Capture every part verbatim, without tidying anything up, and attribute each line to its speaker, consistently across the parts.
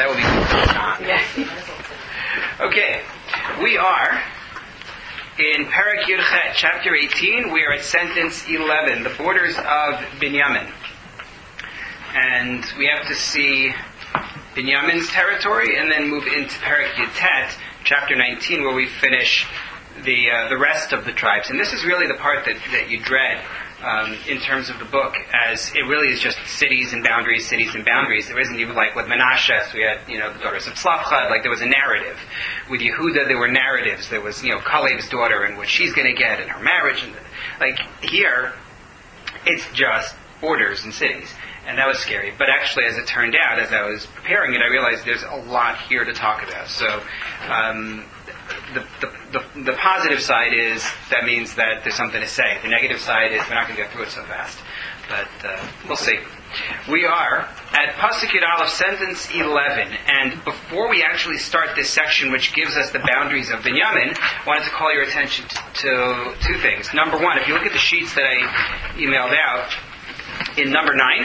Speaker 1: That will be John. Okay, we are in Perek Yud Chet, chapter eighteen. We are at sentence eleven, the borders of Binyamin. And we have to see Binyamin's territory and then move into Perek Yud Tet, chapter nineteen, where we finish the uh, the rest of the tribes. And this is really the part that, that you dread um, in terms of the book, as it really is just cities and boundaries, cities and boundaries. There isn't even like with Menashe, we had, you know, the daughters of Tzlafchad, like there was a narrative. With Yehuda, there were narratives. There was, you know, Kaleb's daughter and what she's going to get and her marriage. And like here, it's just borders and cities. And that was scary. But actually, as it turned out, as I was preparing it, I realized there's a lot here to talk about. So um, the, the, the, the positive side is that means that there's something to say. The negative side is we're not going to get through it so fast. But uh, we'll see. We are at Pasuk Yud Aleph, sentence eleven. And before we actually start this section, which gives us the boundaries of Binyamin, I wanted to call your attention to, to two things. Number one, if you look at the sheets that I emailed out, in number nine,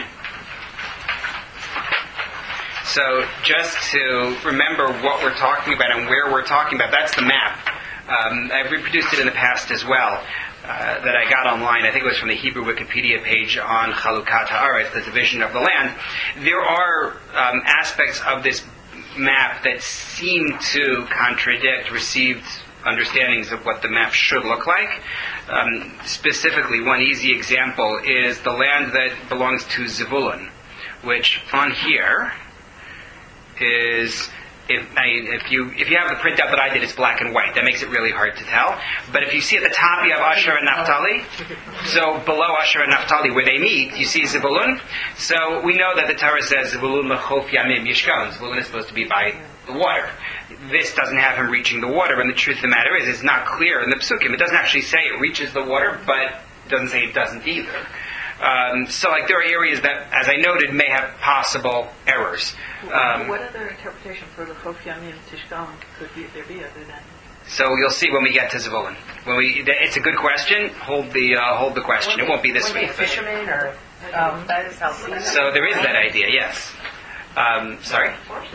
Speaker 1: so just to remember what we're talking about and where we're talking about, that's the map. Um, I've reproduced it in the past as well, uh, that I got online. I think it was from the Hebrew Wikipedia page on Chalukat Haaretz, the division of the land. There are um, aspects of this map that seem to contradict received understandings of what the map should look like. Um, specifically, one easy example is the land that belongs to Zevulun, which on here is, if, I mean, if you if you have the printout that I did, it's black and white. That makes it really hard to tell. But if you see at the top, you have Asher and Naphtali. So below Asher and Naphtali, where they meet, you see Zevulun. So we know that the Torah says Zevulun lechof yamim yishkon. Zevulun is supposed to be by the water. This doesn't have him reaching the water, and the truth of the matter is, it's not clear in the Psukim. It doesn't actually say it reaches the water, but it doesn't say it doesn't either. Um, so, like, there are areas that, as I noted, may have possible errors. Um,
Speaker 2: what other interpretation for the Chof Yamim Tishkam could be, there be other than?
Speaker 1: So you'll see when we get to Zevulun. When we, it's a good question. Hold the uh, hold the question. It won't be this week.
Speaker 3: Fishermen or um,
Speaker 1: so there is that idea. Yes. Um, sorry.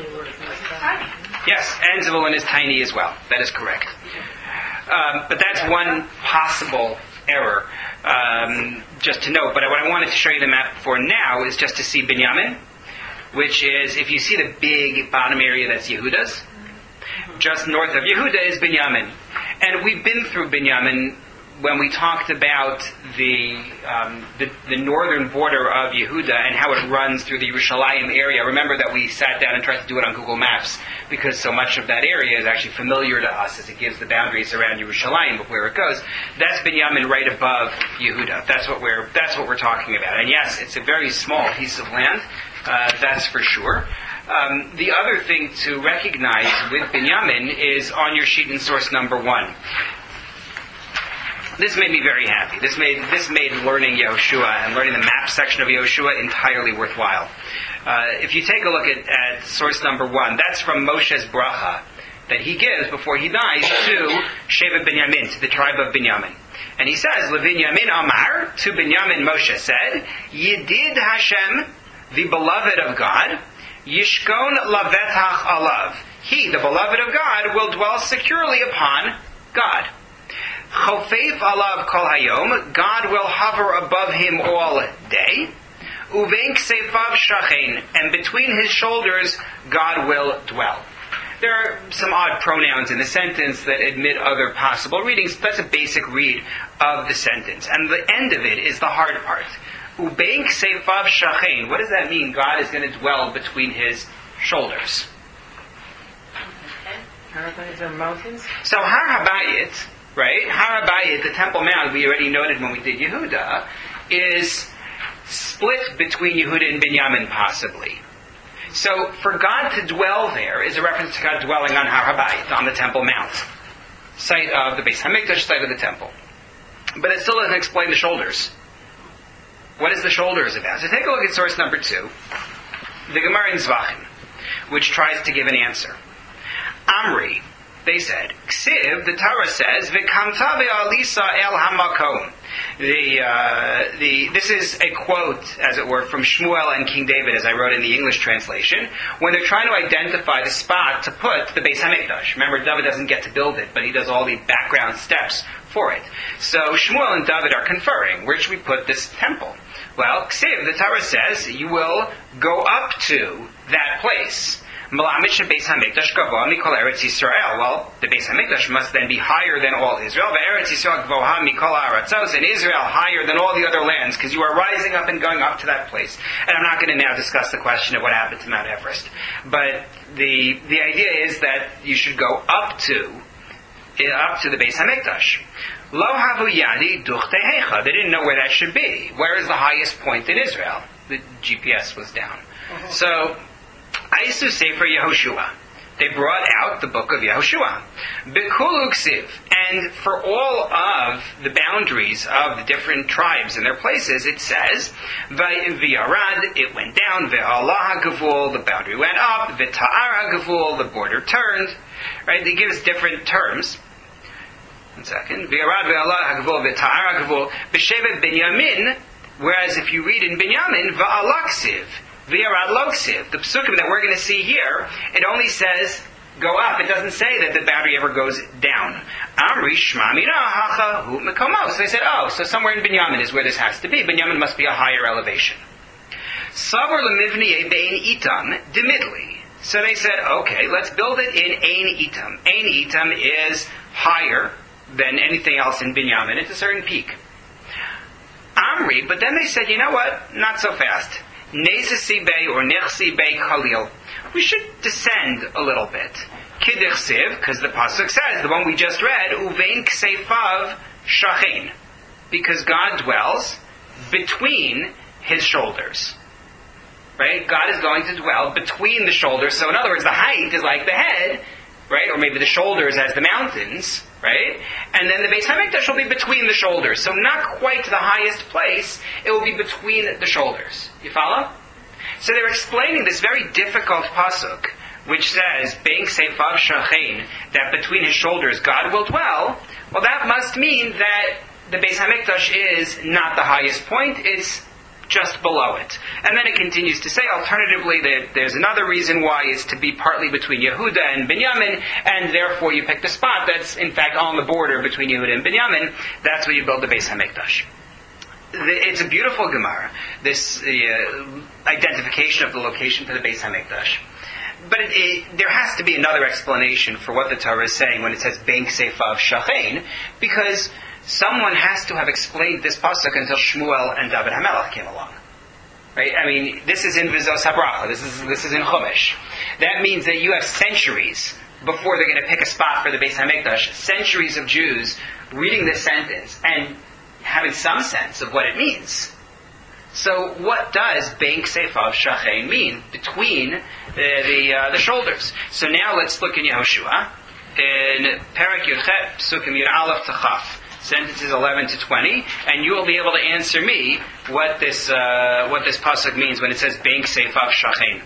Speaker 1: Yes, and Zevulun is tiny as well. That is correct. Um, but that's one possible error. Um, just to note, but what I wanted to show you the map for now is just to see Binyamin, which is, if you see the big bottom area, that's Yehuda's. Just north of Yehuda is Binyamin. And we've been through Binyamin when we talked about the, um, the the northern border of Yehuda and how it runs through the Yerushalayim area. Remember that we sat down and tried to do it on Google Maps, because so much of that area is actually familiar to us as it gives the boundaries around Yerushalayim of where it goes. That's Binyamin right above Yehuda. That's what we're that's what we're talking about. And yes, it's a very small piece of land. Uh, that's for sure. Um, the other thing to recognize with Binyamin is on your sheet in source number one. This made me very happy. This made this made learning Yehoshua and learning the map section of Yehoshua entirely worthwhile. Uh, if you take a look at, at source number one, that's from Moshe's bracha that he gives before he dies to Shevet Binyamin, to the tribe of Binyamin. And he says, Levinyamin Amar, to Binyamin Moshe said, Yedid Hashem, the beloved of God, Yishkon Lavetach Alav. He, the beloved of God, will dwell securely upon God. Chofeif alav kol hayom, God will hover above him all day. Uvein kseifav shachein, and between his shoulders God will dwell. There are some odd pronouns in the sentence that admit other possible readings. That's a basic read of the sentence. And the end of it is the hard part. Uvein kseifav shachein. What does that mean? God is going to dwell between his shoulders.
Speaker 2: Are mountains?
Speaker 1: So Har Habayit, right? Har Habayit, the Temple Mount, we already noted when we did Yehuda, is split between Yehuda and Binyamin, possibly. So for God to dwell there is a reference to God dwelling on Har Habayit, on the Temple Mount, site of the Beis Hamikdash, site of the Temple. But it still doesn't explain the shoulders. What is the shoulders about? So take a look at source number two, the Gemara in Zvachim, which tries to give an answer. Amri, they said, Ksiv, the Torah says, V'kamta ve'alisa el hamakom. The, uh, the, this is a quote, as it were, from Shmuel and King David, as I wrote in the English translation, when they're trying to identify the spot to put the Beis HaMikdash. Remember, David doesn't get to build it, but he does all the background steps for it. So Shmuel and David are conferring, where should we put this temple? Well, Ksiv, the Torah says, you will go up to that place. Well, the Beis HaMikdash must then be higher than all Israel. And Israel higher than all the other lands, because you are rising up and going up to that place. And I'm not going to now discuss the question of what happened to Mount Everest. But the the idea is that you should go up to up to the Beis HaMikdash. Lo havu yadi duchtehecha. They didn't know where that should be. Where is the highest point in Israel? The G P S was down. Uh-huh. So Aisu Sefer Yehoshua. They brought out the book of Yehoshua. B'kulu ksiv. And for all of the boundaries of the different tribes and their places, it says, V'yarad, it went down, V'alah ha'gavul, the boundary went up, V'ta'ar ha'gavul, the border turned. Right? They give us different terms. One second. V'yarad, V'alah ha'gavul, V'ta'ar ha'gavul, B'shevet Binyamin, whereas if you read in Binyamin, V'alah ksiv. V'yarad lo ksiv. The psukim that we're going to see here, it only says go up. It doesn't say that the boundary ever goes down. Amri shma mina hacha hu mekomo. So they said, oh, so somewhere in Binyamin is where this has to be. Binyamin must be a higher elevation. Savar lemivni bein itam dimidli. So they said, okay, let's build it in Ein Itam. Ein Itam is higher than anything else in Binyamin. It's a certain peak. Amri, but then they said, you know what? Not so fast. Nezasi Bey or Nechsi Bey Khalil. We should descend a little bit. Kidich because the pasuk says, the one we just read, Uvein Kseifav Shachein. Because God dwells between his shoulders. Right? God is going to dwell between the shoulders. So in other words, the height is like the head, right? Or maybe the shoulders as the mountains, right? And then the Beis HaMikdash will be between the shoulders. So not quite the highest place, it will be between the shoulders. You follow? So they're explaining this very difficult pasuk, which says, Bein Seifav Shachein, that between his shoulders God will dwell. Well, that must mean that the Beis HaMikdash is not the highest point, it's just below it. And then it continues to say, alternatively, that there's another reason why it's to be partly between Yehuda and Binyamin, and therefore you pick the spot that's in fact on the border between Yehuda and Binyamin. That's where you build the Beis HaMikdash. It's a beautiful Gemara, this uh, identification of the location for the Beis HaMikdash. But it, it, there has to be another explanation for what the Torah is saying when it says Bein Seifav Shachein, because someone has to have explained this pasuk until Shmuel and David HaMelech came along. Right? I mean, this is in Vizos HaBracha. This is this is in Chumash. That means that you have centuries before they're going to pick a spot for the Beis HaMikdash. Centuries of Jews reading this sentence and having some sense of what it means. So, what does Bein Seifav Shachein mean between the the, uh, the shoulders? So now let's look in Yehoshua in Perek Yudchet Psukim Yud Aleph to Chaf. Sentences eleven to twenty, and you will be able to answer me what this uh, what this pasuk means when it says Bein Seifav Shachein.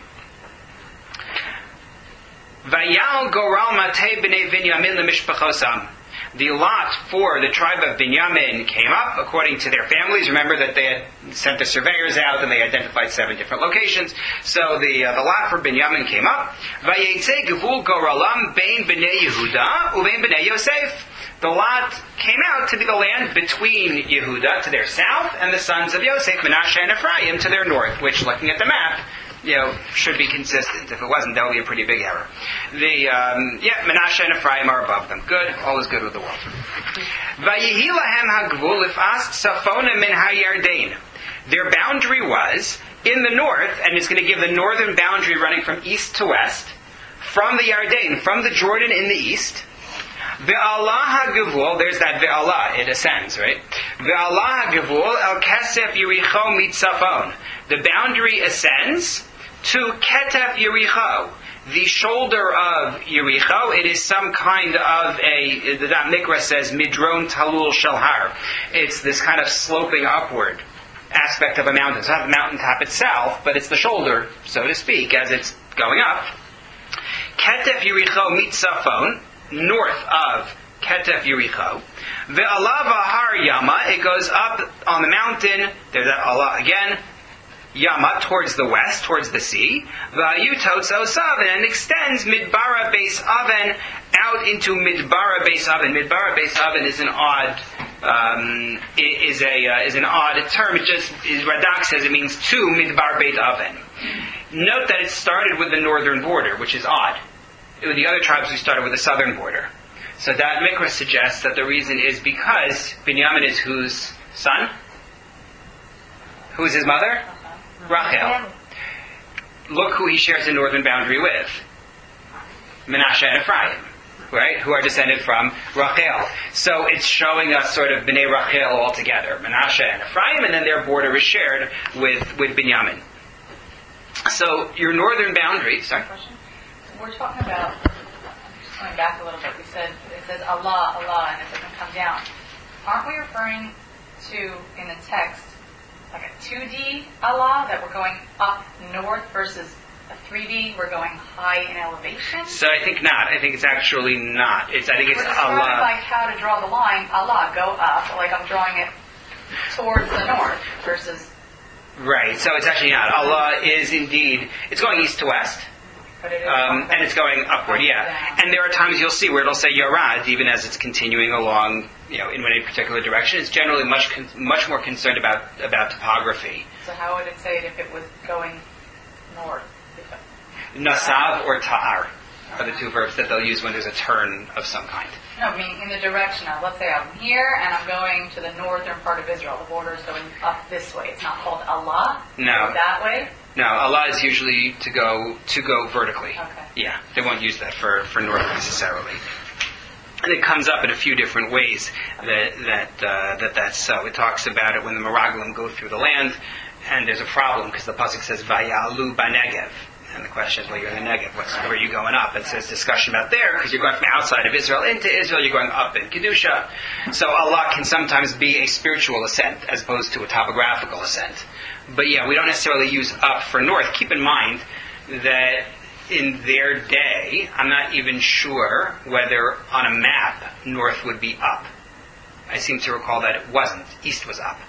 Speaker 1: Vayal Goral Matei B'nei Binyamin LeMishpachosam. The lot for the tribe of Binyamin came up according to their families. Remember that they had sent the surveyors out and they identified seven different locations. So the uh, the lot for Binyamin came up. Vayetze Gevul Goralam Bein B'nei Yehuda Uvein B'nei Yosef. The lot came out to be the land between Yehuda to their south and the sons of Yosef, Menashe and Ephraim to their north, which, looking at the map, you know, should be consistent. If it wasn't, that would be a pretty big error. The, um, yeah, Menashe and Ephraim are above them. Good. All is good with the world. Vayihi lahem hagvul ifas safona min hayardain. Their boundary was in the north, and it's going to give the northern boundary running from east to west, from the Yardain, from the Jordan in the east. Ve'alah ha'gevul, there's that ve'alah, it ascends, right? Ve'alah ha'gevul el kesef Yericho mitzafon. The boundary ascends to Ketef Yericho, the shoulder of Yericho. It is some kind of a, the Dam Mikra says, midron talul shelhar. It's this kind of sloping upward aspect of a mountain. It's not the mountaintop itself, but it's the shoulder, so to speak, as it's going up. Ketef Yericho mitzafon. north of Ketef Yericho. Ve'alav har Yama, it goes up on the mountain, there's that Allah again, Yama, towards the west, towards the sea. Va'yutot Osav, and extends Midbara Beis Aven out into Midbara Beis Aven. Midbara Beis Aven is an odd, um, is a uh, is an odd term. It just, is, Radak says it means to Midbar Beit Aven. Note that it started with the northern border, which is odd. With the other tribes, we started with the southern border. So that Mikra suggests that the reason is because Binyamin is whose son? Who is his mother? Rachel. Look who he shares the northern boundary with. Menashe and Ephraim, right? Who are descended from Rachel. So it's showing us sort of Bnei Rachel all together. Menashe and Ephraim, and then their border is shared with, with Binyamin. So your northern boundary, sorry?
Speaker 4: Question. We're talking about, just going back a little bit, we said, it says Allah, Allah, and it doesn't come down. Aren't we referring to, in the text, like a two D Allah, that we're going up north versus a three D, we're going high in elevation?
Speaker 1: So I think not. I think it's actually not. It's I think it's
Speaker 4: we're describing
Speaker 1: Allah.
Speaker 4: like how to draw the line, Allah, go up, like I'm drawing it towards the north versus...
Speaker 1: Right, so it's actually not. Allah is indeed, it's going east to west.
Speaker 4: But it is
Speaker 1: Um, and it's going upward, yeah. And there are times you'll see where it'll say Yorad, even as it's continuing along, you know, in any particular direction. It's generally much con- much more concerned about, about topography.
Speaker 4: So how would it say it if it was going north?
Speaker 1: Nasav or ta'ar are the two verbs that they'll use when there's a turn of some kind.
Speaker 4: No, meaning in the direction of, let's say I'm here and I'm going to the northern part of Israel. The border is going up this way. It's not called Allah?
Speaker 1: No.
Speaker 4: That way?
Speaker 1: No, Allah is usually to go to go vertically.
Speaker 4: Okay.
Speaker 1: Yeah, they won't use that for, for north necessarily. And it comes up in a few different ways that that uh, that that's so. It talks about it when the Meraglim go through the land, and there's a problem because the pasuk says Vayalu Banegev. And the question is, well, you're in the Negev. What's, where are you going up? It says discussion about there, because you're going from outside of Israel into Israel, you're going up in Kedusha. So Allah can sometimes be a spiritual ascent as opposed to a topographical ascent. But yeah, we don't necessarily use up for north. Keep in mind that in their day, I'm not even sure whether on a map north would be up. I seem to recall that it wasn't. East was up.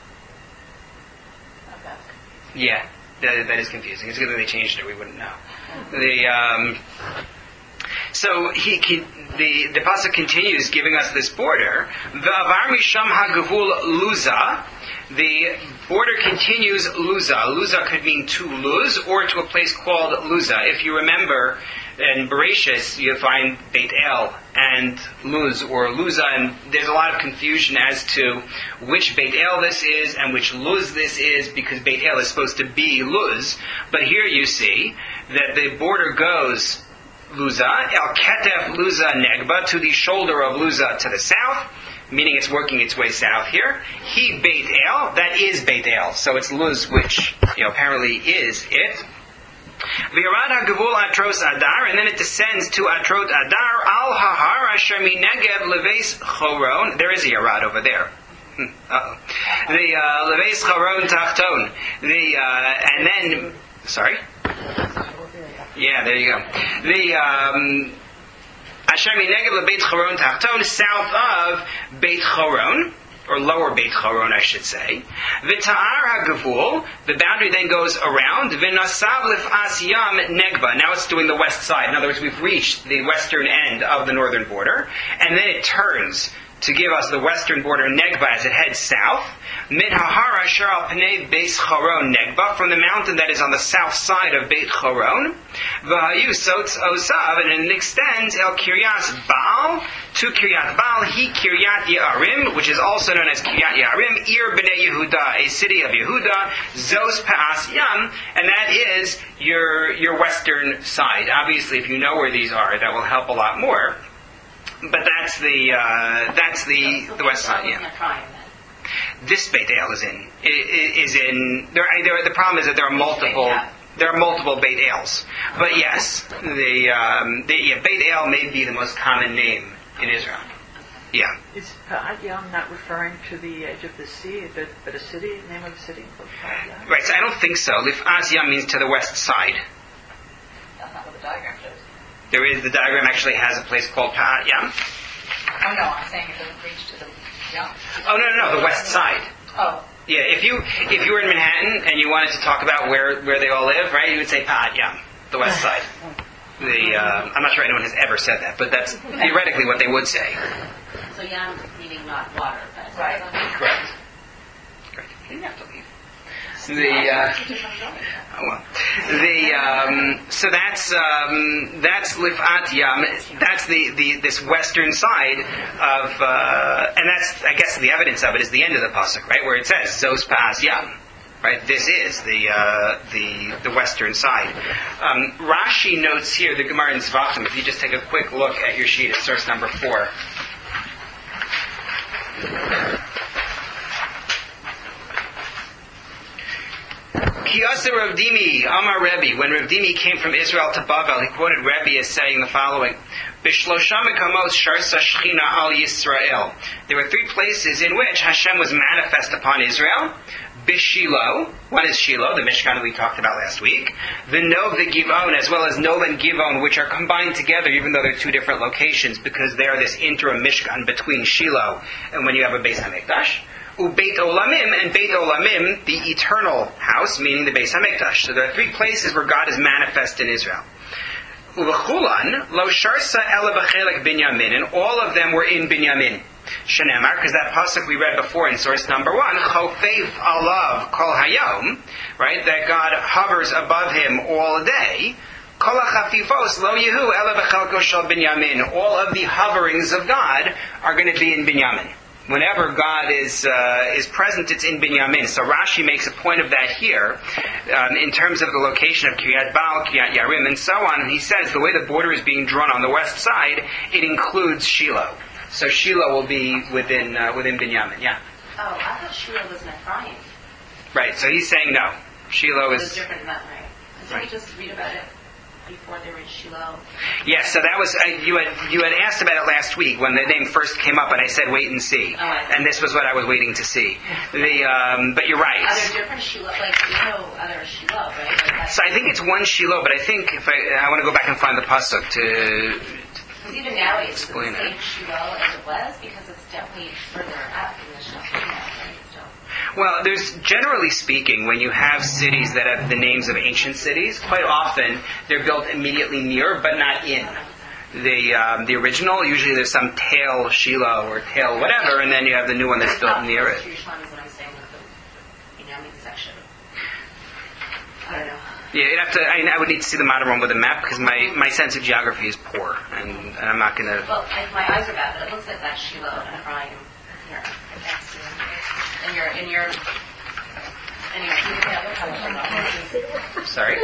Speaker 4: Okay.
Speaker 1: Yeah. That, that is confusing. It's good that they changed it. We wouldn't know. The um, so he, he the the pasuk continues giving us this border. V'avar misham hagavul luza. The border continues Luza. Luza could mean to Luz or to a place called Luza. If you remember, in Bereshis, you find Beit El and Luz or Luza, and there's a lot of confusion as to which Beit El this is and which Luz this is, because Beit El is supposed to be Luz. But here you see that the border goes Luza, El Ketef Luza Negba, to the shoulder of Luza to the south, meaning it's working its way south here. He Beit El, that is Beit El, so it's Luz, which, you know, apparently is it. V'yarad ha'gavul atros adar, and then it descends to atrot adar al hahar asher minegev leves choron. There is a yarad over there. Uh-oh. The uh, leves choron tachton. The uh, and then sorry. Yeah, there you go. The um, Asher minegev lebeit choron tachton, south of Beit Choron, or lower Beit Choron, I should say. V'ta'ar ha'gavul, the boundary then goes around. V'nasav lif'as yam negba. Now it's doing the west side. In other words, we've reached the western end of the northern border, and then it turns to give us the western border negba as it heads south. Min ha'har asher al pnei Beis Choron negba, from the mountain that is on the south side of Beit Choron. V'hayu sotz osav, and it extends el Kiryas Baal to Kiryat Baal, he Kiryat Ye'arim, which is also known as Kiryat Ye'arim, Ir B'nei Yehuda, a city of Yehuda, Zos Pa'as Yam, and that is your your western side. Obviously, if you know where these are, that will help a lot more. But that's the uh, that's the the west side. Yeah. This Beit El is in is in. There, there, the problem is that there are multiple. There are multiple Beit Els, but yes, the um, the yeah, Beit El may be the most common name in Israel. Yeah.
Speaker 2: Is Pa'at Yam not referring to the edge of the sea, but, but a city, name of a city called Pa'at Yam?
Speaker 1: Right. So I don't think so. Lif'as Yam means to the west side.
Speaker 4: That's not what the diagram shows.
Speaker 1: There is, the diagram actually has a place called Pa'at Yam.
Speaker 4: Oh no, I'm saying it doesn't reach to the jump.
Speaker 1: Oh, no, no, no, the west side.
Speaker 4: Oh.
Speaker 1: Yeah, if you if you were in Manhattan and you wanted to talk about where, where they all live, right, you would say Pa'at Yam, the west side. The uh, I'm not sure anyone has ever said that, but that's theoretically what they would say.
Speaker 5: So Yam meaning not water, but
Speaker 4: Right.
Speaker 1: Correct. Correct. You didn't have to leave. The uh, oh well, the um, so that's um, that's Lifat Yam. That's the, the this western side of, uh, and that's I guess the evidence of it is the end of the pasuk, right, where it says Zos Pa'as Yam. Right, this is the uh, the the western side. Um, Rashi notes here the Gemara in Zvachim. If you just take a quick look at your sheet, it's source number four. Kiyasa Rav Dimi, Amar Rebbe. When Rav Dimi came from Israel to Bavel, he quoted Rebbe as saying the following: Bishlosha Mekamos Sharsa Shechina Al Yisrael. There were three places in which Hashem was manifest upon Israel. Bishilo, one is Shiloh, the Mishkan that we talked about last week. The Nov, the Givon, as well as Nov and Givon, which are combined together, even though they're two different locations, because they are this interim Mishkan between Shiloh and when you have a Beis HaMikdash. Ubeit Olamim, and Beit Olamim, the eternal house, meaning the Beis HaMikdash. So there are three places where God is manifest in Israel. Uvachulan, Lo Sharsa Ela B'Chelek Binyamin, and all of them were in Binyamin. Shenemar, because that pasuk we read before in source number one, Chofeif Alav Kol Hayom, right, that God hovers above him all day. Kol HaChafifos Lo Yehu Ela B'Chelko Shel Binyamin. All of the hoverings of God are going to be in Binyamin. Whenever God is uh, is present, it's in Binyamin. So Rashi makes a point of that here, um, in terms of the location of Kiryat Baal, Kiryat Yarim, and so on. And he says the way the border is being drawn on the west side, it includes Shiloh. So Shiloh will be within uh, within Binyamin. Yeah.
Speaker 5: Oh, I thought Shiloh was in Ephraim.
Speaker 1: Right. So he's saying no. Shiloh
Speaker 5: It was
Speaker 1: is
Speaker 5: different than that, right? Didn't
Speaker 1: Right.
Speaker 5: we just read about it before they were in Shiloh?
Speaker 1: yes. So that was uh, you had you had asked about it last week when the name first came up, and I said wait and see,
Speaker 5: Oh, I see.
Speaker 1: and this was what I was waiting to see. The um, but you're right.
Speaker 5: Are there different Shiloh? Like, there's no other Shiloh, right? Like that's,
Speaker 1: So I think it's one Shiloh, but I think if I I want to go back and find the pasuk to.
Speaker 5: because even nowadays, it's the
Speaker 1: Explain
Speaker 5: same
Speaker 1: it.
Speaker 5: Shiloh as it was, because it's definitely further up in the Shiloh now, right? So,
Speaker 1: Well, there's generally speaking, when you have cities that have the names of ancient cities, quite often they're built immediately near, but not in the um, the original. Usually, there's some tail Shiloh or tail whatever, and then you have the new one that's built near it.
Speaker 5: Jerusalem is what I'm saying with the, you know, section. I don't know.
Speaker 1: Yeah, you'd have to. I, I would need to see the modern one with a map because my, my sense of geography is poor, and, and I'm not going to.
Speaker 5: Well, I, my eyes are bad, but it looks like that Shiloh and Ephraim here. In your, in your, anyway, you can look how much
Speaker 1: Sorry.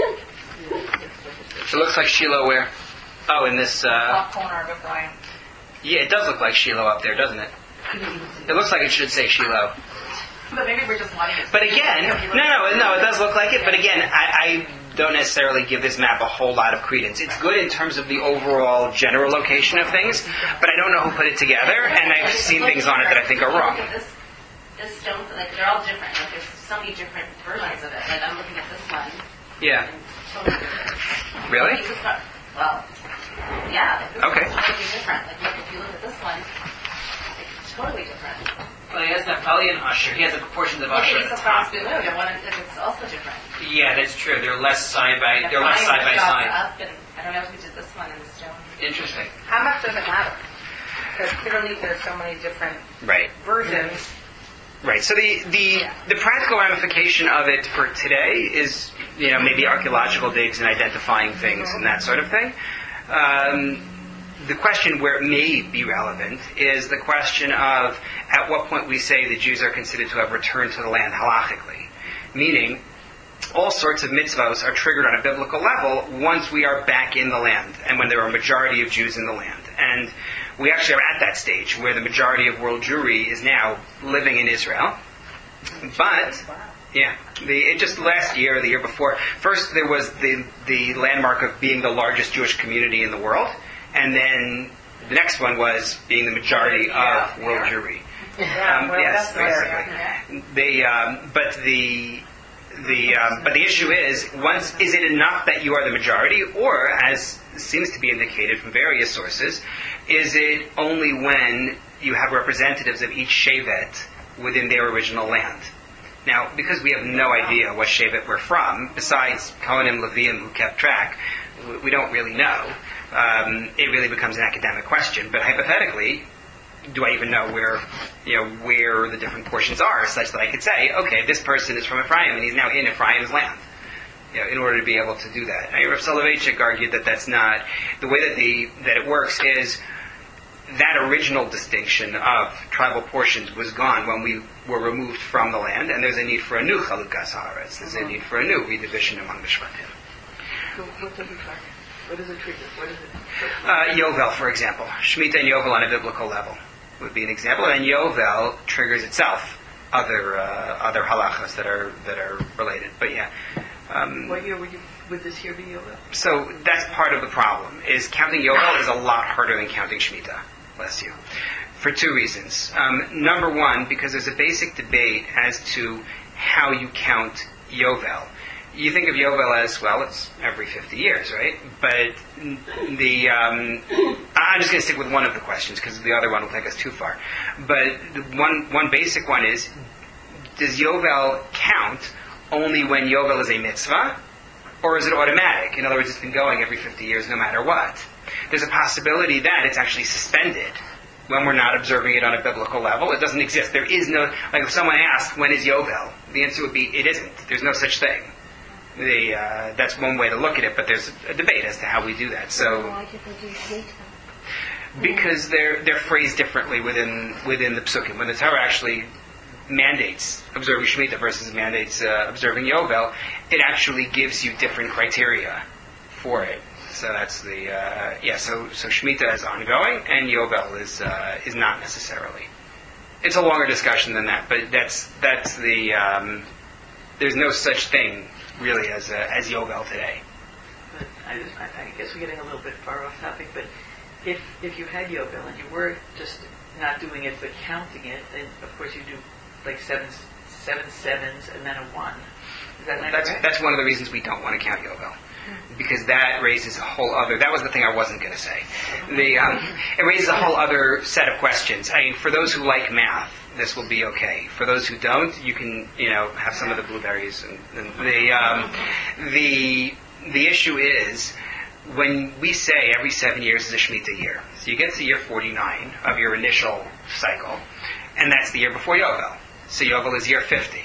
Speaker 1: It looks like Shiloh where? Oh, in this. Uh,
Speaker 4: Top corner of Ephraim.
Speaker 1: yeah, it does look like Shiloh up there, doesn't it? It looks like it should say Shiloh.
Speaker 4: But maybe we're just wanting it.
Speaker 1: But again, no, no, no, it does look like it. But again, I, I don't necessarily give this map a whole lot of credence. It's good in terms of the overall general location of things, but I don't know who put it together, and I've seen things on it that I think are wrong.
Speaker 5: Look at this, this stone, like they're all different. Like there's so many different versions of it. Like I'm looking at this one.
Speaker 1: Yeah.
Speaker 5: and totally different.
Speaker 1: Really?
Speaker 5: This is not- Well, yeah. Like this
Speaker 1: Okay.
Speaker 5: one's totally different. Like look, if you look at this one, it's totally different.
Speaker 1: Well, he has Naphtali and Usher. He has a proportions of
Speaker 5: Look
Speaker 1: Usher
Speaker 5: at
Speaker 1: at the
Speaker 5: Esau from
Speaker 1: top.
Speaker 5: Spinoza. The one, like, it's also different.
Speaker 1: Yeah, that's true. They're less side by. They're less
Speaker 5: Ephraim
Speaker 1: side by
Speaker 5: is dropped
Speaker 1: side.
Speaker 5: Up and I don't know if we did this one in the stone.
Speaker 1: Interesting.
Speaker 3: How much does it matter? Because clearly there's so many different
Speaker 1: Right.
Speaker 3: versions.
Speaker 1: Right. So the, the the practical ramification of it for today is, you know, maybe archaeological digs and identifying things and that sort of thing. Um, the question where it may be relevant is the question of at what point we say the Jews are considered to have returned to the land halachically. Meaning, all sorts of mitzvahs are triggered on a biblical level once we are back in the land and when there are a majority of Jews in the land. And we actually are at that stage where the majority of world Jewry is now living in Israel. But, yeah, the, it just last year or the year before, first there was the, the landmark of being the largest Jewish community in the world, and then the next one was being the majority of world Jewry.
Speaker 3: Yeah,
Speaker 1: Um,
Speaker 3: well,
Speaker 1: yes,
Speaker 3: that's very
Speaker 1: basically. The, um, but the the um, but the issue is, once is it enough that you are the majority, or as seems to be indicated from various sources, is it only when you have representatives of each shevet within their original land. Now, because we have no idea what shevet we're from, besides Kohanim, Leviim who kept track, we don't really know. Um, it really becomes an academic question. But hypothetically, do I even know where, you know, where the different portions are, such that I could say, okay, this person is from Ephraim and he's now in Ephraim's land. You know, in order to be able to do that. I, Rav Soloveitchik argued that that's not the way that the that it works. Is that original distinction of tribal portions was gone when we were removed from the land, and there's a need for a new chalukas haaretz. There's a need for a new redivision among the shvatim.
Speaker 2: So what does it track? What does it trigger? What is it?
Speaker 1: Uh, Yovel, for example, Shemitah and Yovel on a biblical level would be an example, and Yovel triggers itself other uh, other halachas that are that are related. But yeah. Um,
Speaker 2: what year would you would this year be Yovel?
Speaker 1: So that's part of the problem. Is counting Yovel is a lot harder than counting Shemitah. Bless you. For two reasons. Um, number one, because there's a basic debate as to how you count Yovel. You think of Yovel as, well, it's every fifty years, right? But the um, I'm just going to stick with one of the questions because the other one will take us too far. But the one one basic one is, does Yovel count only when Yovel is a mitzvah, or is it automatic? In other words, it's been going every fifty years no matter what. There's a possibility that it's actually suspended when we're not observing it on a biblical level. It doesn't exist. There is no, like if someone asked, when is Yovel? The answer would be, it isn't. There's no such thing. The, uh, that's one way to look at it, but there's a debate as to how we do that. So,
Speaker 6: why did they do Shemitah?
Speaker 1: Because they're they're phrased differently within within the psukim. When the Torah actually mandates observing Shemitah versus mandates uh, observing Yovel, it actually gives you different criteria for it. So that's the uh, yeah. So so Shemitah is ongoing, and Yovel is uh, is not necessarily. It's a longer discussion than that, but that's that's the um, there's no such thing really as uh, as Yovel today.
Speaker 2: But I, I, I guess we're getting a little bit far off topic. But if if you had Yovel and you were just not doing it but counting it, then of course you do like seven seven sevens and then a one. Is that not
Speaker 1: that's
Speaker 2: correct?
Speaker 1: that's one of the reasons we don't want to count Yovel. Because that raises a whole other, that was the thing I wasn't going to say. The, um, it raises a whole other set of questions. I mean, for those who like math, this will be okay. For those who don't, you can, you know, have some of the blueberries. And, and the, um, the, the issue is, when we say every seven years is a Shemitah year, so you get to year forty-nine of your initial cycle, and that's the year before Yovel. So Yovel is year fifty.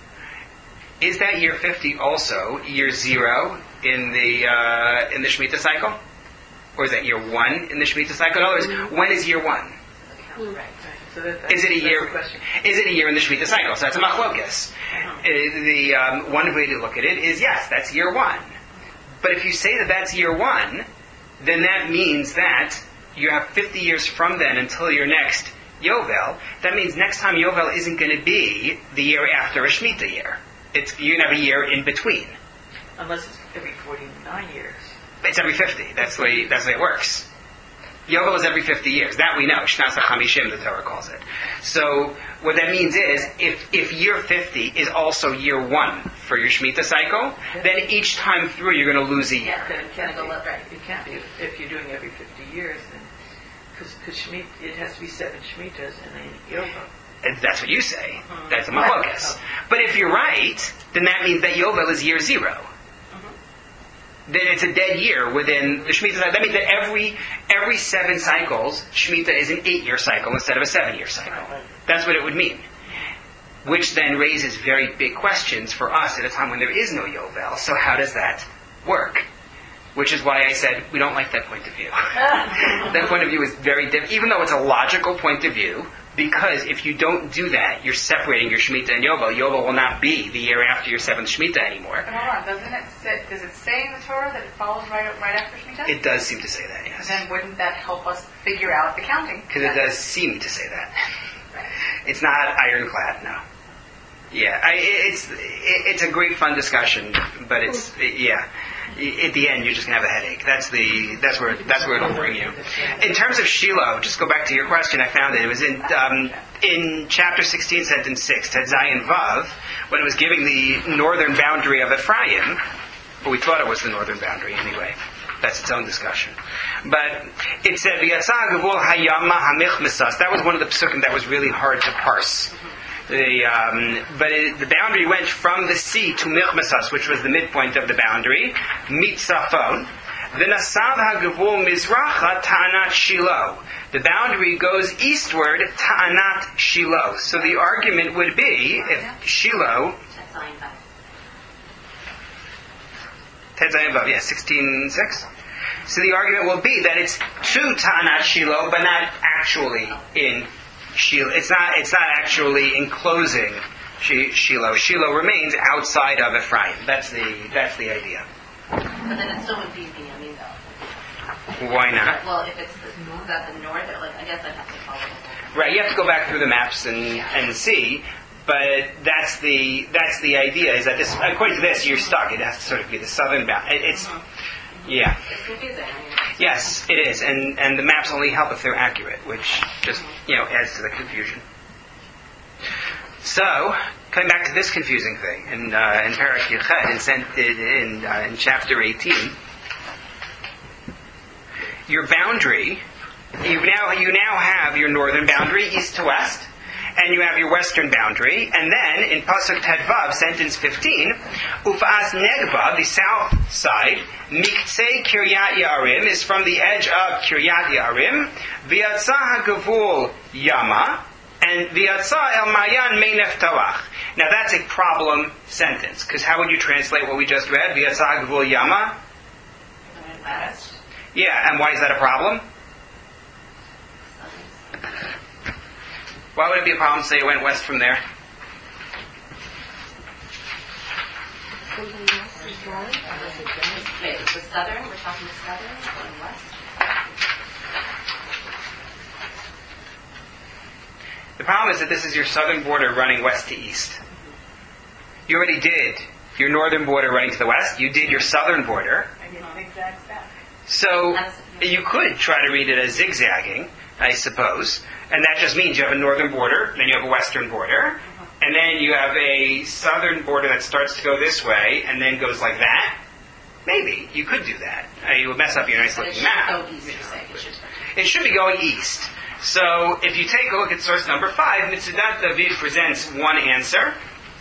Speaker 1: Is that year fifty also year zero in the uh, in the Shemitah cycle? Or is that year one in the Shemitah cycle? In other words, when is year one?
Speaker 2: Right. So that,
Speaker 1: Is it a
Speaker 2: that's
Speaker 1: year?
Speaker 2: the question.
Speaker 1: Is it a year in the Shemitah cycle? So that's a machlokas. Uh, the um, one way to look at it is yes, that's year one. But if you say that that's year one, then that means that you have fifty years from then until your next Yovel. That means next time Yovel isn't going to be the year after a Shemitah year. It's you're going to have a year in between.
Speaker 2: Unless it's every forty-nine years.
Speaker 1: It's every fifty. That's the way, that's the way it works. Yovel is every fifty years. That we know. Shnas HaChamishim, the Torah calls it. So what that means is, if, if year fifty is also year one for your Shemitah cycle,
Speaker 2: Yeah.
Speaker 1: then each time through you're going to lose a year.
Speaker 2: Then it can't
Speaker 5: Go
Speaker 2: be.
Speaker 5: left, right.
Speaker 2: It can't be if, if you're doing every fifty years. Then because Shemitah, it has to be seven Shemitahs and then Yovel.
Speaker 1: And that's what you say. That's a machlokas. But if you're right, then that means that Yovel is year zero. Then it's a dead year within the Shemitah cycle. That means that every every seven cycles, Shemitah is an eight-year cycle instead of a seven-year cycle. That's what it would mean. Which then raises very big questions for us at a time when there is no Yovel. So how does that work? Which is why I said we don't like that point of view. That point of view is very different, even though it's a logical point of view, because if you don't do that, you're separating your Shemitah and Yovel. Yovel will not be the year after your seventh Shemitah anymore.
Speaker 4: But hold on, doesn't it say, does it say in the Torah that it follows right right after Shemitah?
Speaker 1: It does seem to say that, yes.
Speaker 4: Then wouldn't that help us figure out the counting?
Speaker 1: Because it does seem to say that. It's not ironclad, no. Yeah, I, it's it, it's a great fun discussion, but it's it, yeah. At the end, you're just gonna have a headache. That's the that's where that's where it'll bring you. In terms of Shiloh, just go back to your question. I found it. It was in um, in chapter sixteen, sentence six, Ted Zayin Vav, when it was giving the northern boundary of Ephraim. But we thought it was the northern boundary anyway. That's its own discussion. But it said, V'yatzah gavul hayama hamich misas. That was one of the psukim that was really hard to parse. The, um, but it, the boundary went from the sea to Michmasas, which was the midpoint of the boundary, Mitzafon. V'nasav hagavul mizracha ta'anat Shiloh. The boundary goes eastward, ta'anat Shiloh. So the argument would be, if Shiloh... Ted Zayin Vav, yeah, sixteen six. So the argument will be that it's to ta'anat Shiloh, but not actually in Shiloh. It's not. It's not actually enclosing Shiloh. Shiloh remains outside of Ephraim. That's the. That's the idea.
Speaker 5: But then it still would be Binyamin, though.
Speaker 1: Why not?
Speaker 5: Well, if it's the, is that the north, like I guess I'd have to follow the whole.
Speaker 1: Right. You have to go back through the maps and and see. But that's the that's the idea. Is that this? According to this, you're stuck. It has to sort of be the southern bound. It, it's. Yeah.
Speaker 5: It's confusing.
Speaker 1: Yes, it is, and and the maps only help if they're accurate, which just you know adds to the confusion. So, coming back to this confusing thing, in uh, in Parak Yechet, in in, uh, in chapter eighteen, your boundary, you now you now have your northern boundary, east to west. And you have your western boundary, and then in Pasuk Tedvav, sentence fifteen, Ufas Negba, the south side, Miktsei Kiryat Yarim is from the edge of Kiryat Yarim, V'yatzah Gavul Yama, and V'yatzah El Mayan Mei Neftalach. Now that's a problem sentence, because how would you translate what we just read? V'yatzah Gavul Yama? Yeah, and why is that a problem? Why would it be a problem to say it went west from there?
Speaker 5: Wait, it's the southern? We're talking the southern? Going west?
Speaker 1: The problem is that this is your southern border running west to east. You already did your northern border running to the west. You did your southern border.
Speaker 2: And you zigzag back.
Speaker 1: So you could try to read it as zigzagging, I suppose. And that just means you have a northern border, then you have a western border, and then you have a southern border that starts to go this way, and then goes like that. Maybe. You could do that. Uh, you would mess up your nice
Speaker 5: But
Speaker 1: looking
Speaker 5: it
Speaker 1: map.
Speaker 5: should go east, you're saying. It should.
Speaker 1: It should be going east. So if you take a look at source number five, Mitzudat David presents one answer.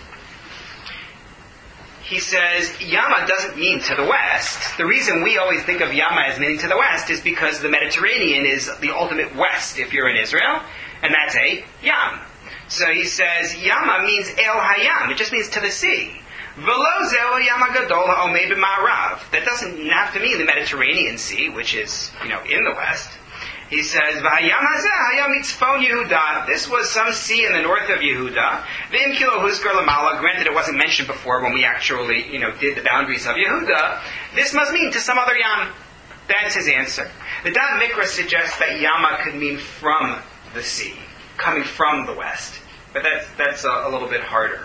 Speaker 1: He says, Yama doesn't mean to the west. The reason we always think of Yama as meaning to the west is because the Mediterranean is the ultimate west if you're in Israel, and that's a Yam. So he says, Yama means El Hayam. It just means to the sea. V'lo zeh Yama gadol ha'omei b'ma'arav. That doesn't have to mean the Mediterranean Sea, which is, you know, in the west. He says, V'hayam hazeh hayam mitzvon Yehuda. This was some sea in the north of Yehuda. V'im kilo huzgar lamala. Granted, it wasn't mentioned before when we actually, you know, did the boundaries of Yehuda. This must mean to some other Yam. That's his answer. The Dad Mikra suggests that Yama could mean from the sea, coming from the west. But that's, that's a, a little bit harder.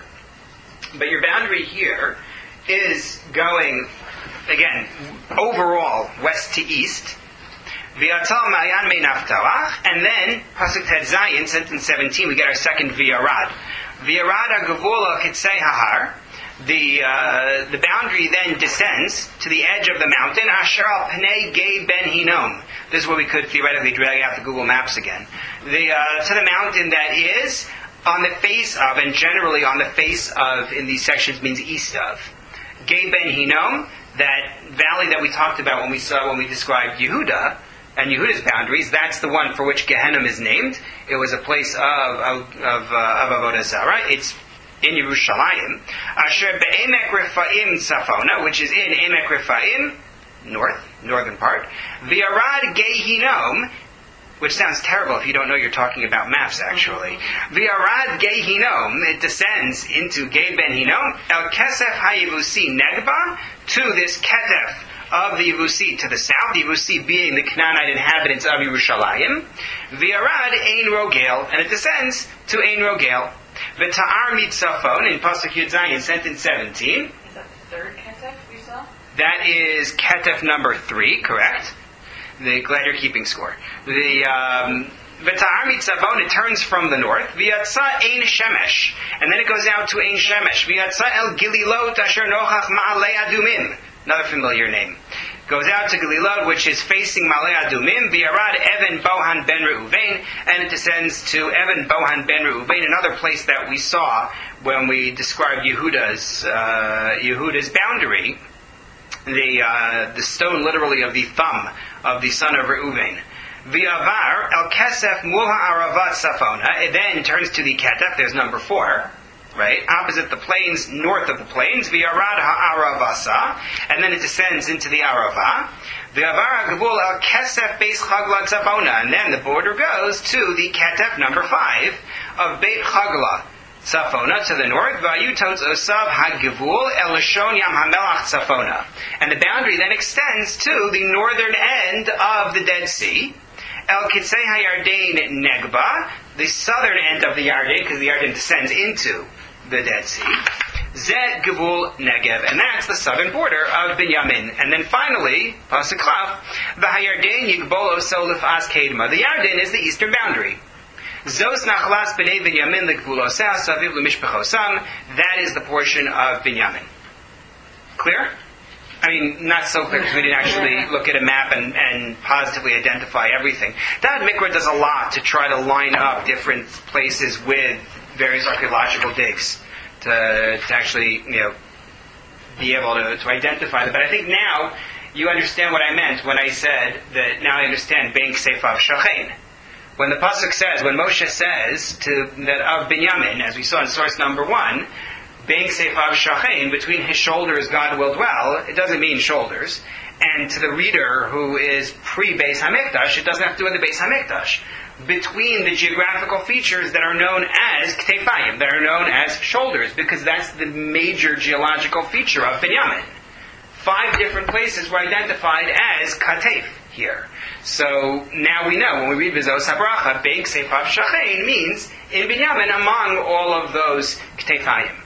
Speaker 1: But your boundary here is going, again, overall, west to east. V'yatal ma'ayan mei naftalach, and then pasuk Ted Zayin, sentence seventeen, we get our second v'yarad. V'yarad ha'gavula k'tzei hahar. The uh, the boundary then descends to the edge of the mountain. Asher al pnei Gei ben Hinnom. This is where we could theoretically drag out the Google Maps again. The uh, to the mountain that is on the face of, and generally on the face of, in these sections means east of. Gei ben Hinnom, that valley that we talked about when we saw when we described Yehuda. And Yehuda's boundaries, that's the one for which Gehenna is named. It was a place of of, of, uh, of Avodah Zarah. It's in Yerushalayim. Asher be'emek Refaim Tzafona, which is in Emek Refaim, north, northern part. V'yarad Gei Hinnom, which sounds terrible if you don't know you're talking about maps, actually. V'yarad Gei Hinnom, it descends into Gei ben Hinnom, El Kesef HaYevusi Negba, to this Ketef of the Yevusi to the south, the Yevusi being the Canaanite inhabitants of Yerushalayim. V'yarad Ein Rogel, and it descends to Ein Rogel. V'ta'ar mitzafon, in Pasuk Yud Zayin, sentence seventeen.
Speaker 4: Is that the third ketef we saw?
Speaker 1: That is Ketef number three, correct? The, glad you're keeping score. The um, V'ta'ar mitzafon, it turns from the north. V'yatza Ein Shemesh, and then it goes out to Ein Shemesh. V'yatza El Gililot Asher Nochach Ma'alei Adumim. Another familiar name. goes out to Galilot, which is facing Malei Adumim, V'yarad Evan Bohan ben Reuven, and it descends to Evan Bohan ben Reuven, another place that we saw when we described Yehuda's uh, Yehuda's boundary, the uh, the stone literally of the thumb of the son of Reuven. V'yavar El Kesef Mul Ha'aravat Safona. It then turns to the Ketef. There's number four. Right, opposite the plains, north of the plains, V'yarad ha'aravasa, and then it descends into the Arava. V'yavar ha'gavul el kesef beis chagla tzafona, and then the border goes to the ketef number five of Beit Chagla tzafona to the north. V'ayutot osav ha'gavul el lashon yam hamelach tzafona, and the boundary then extends to the northern end of the Dead Sea. El kitzei ha'yardein negba, the southern end of the Yarden, because the Yarden descends into the Dead Sea. Zed Gevul Negev, and that's the southern border of Binyamin. And then finally, Pasuk Chav, V'hayarden Yigbol Osolif As Kedma. The Yarden is the eastern boundary. Zos Nachlas B'nei Binyamin L'Gvuloseh Saviv L'Mishpechosam. That is the portion of Binyamin. Clear? I mean, not so clear because we didn't actually look at a map and, and positively identify everything. Dad Mikra does a lot to try to line up different places with various archaeological digs to, to actually, you know, be able to, to identify them. But I think now you understand what I meant when I said that now I understand Bein Ksefav Shachein. When the pasuk says, when Moshe says to that of Binyamin, as we saw in source number one, Bein Ksefav Shachein, between his shoulders God will dwell, it doesn't mean shoulders. And to the reader who is pre-Beis HaMikdash, it doesn't have to do with the Beis HaMikdash. Between the geographical features that are known as Ktefayim, that are known as shoulders, because that's the major geological feature of Binyamin. Five different places were identified as Katef here. So now we know, when we read V'zos HaBracha, Bein Ksefav Shachein means in Binyamin among all of those Ktefayim.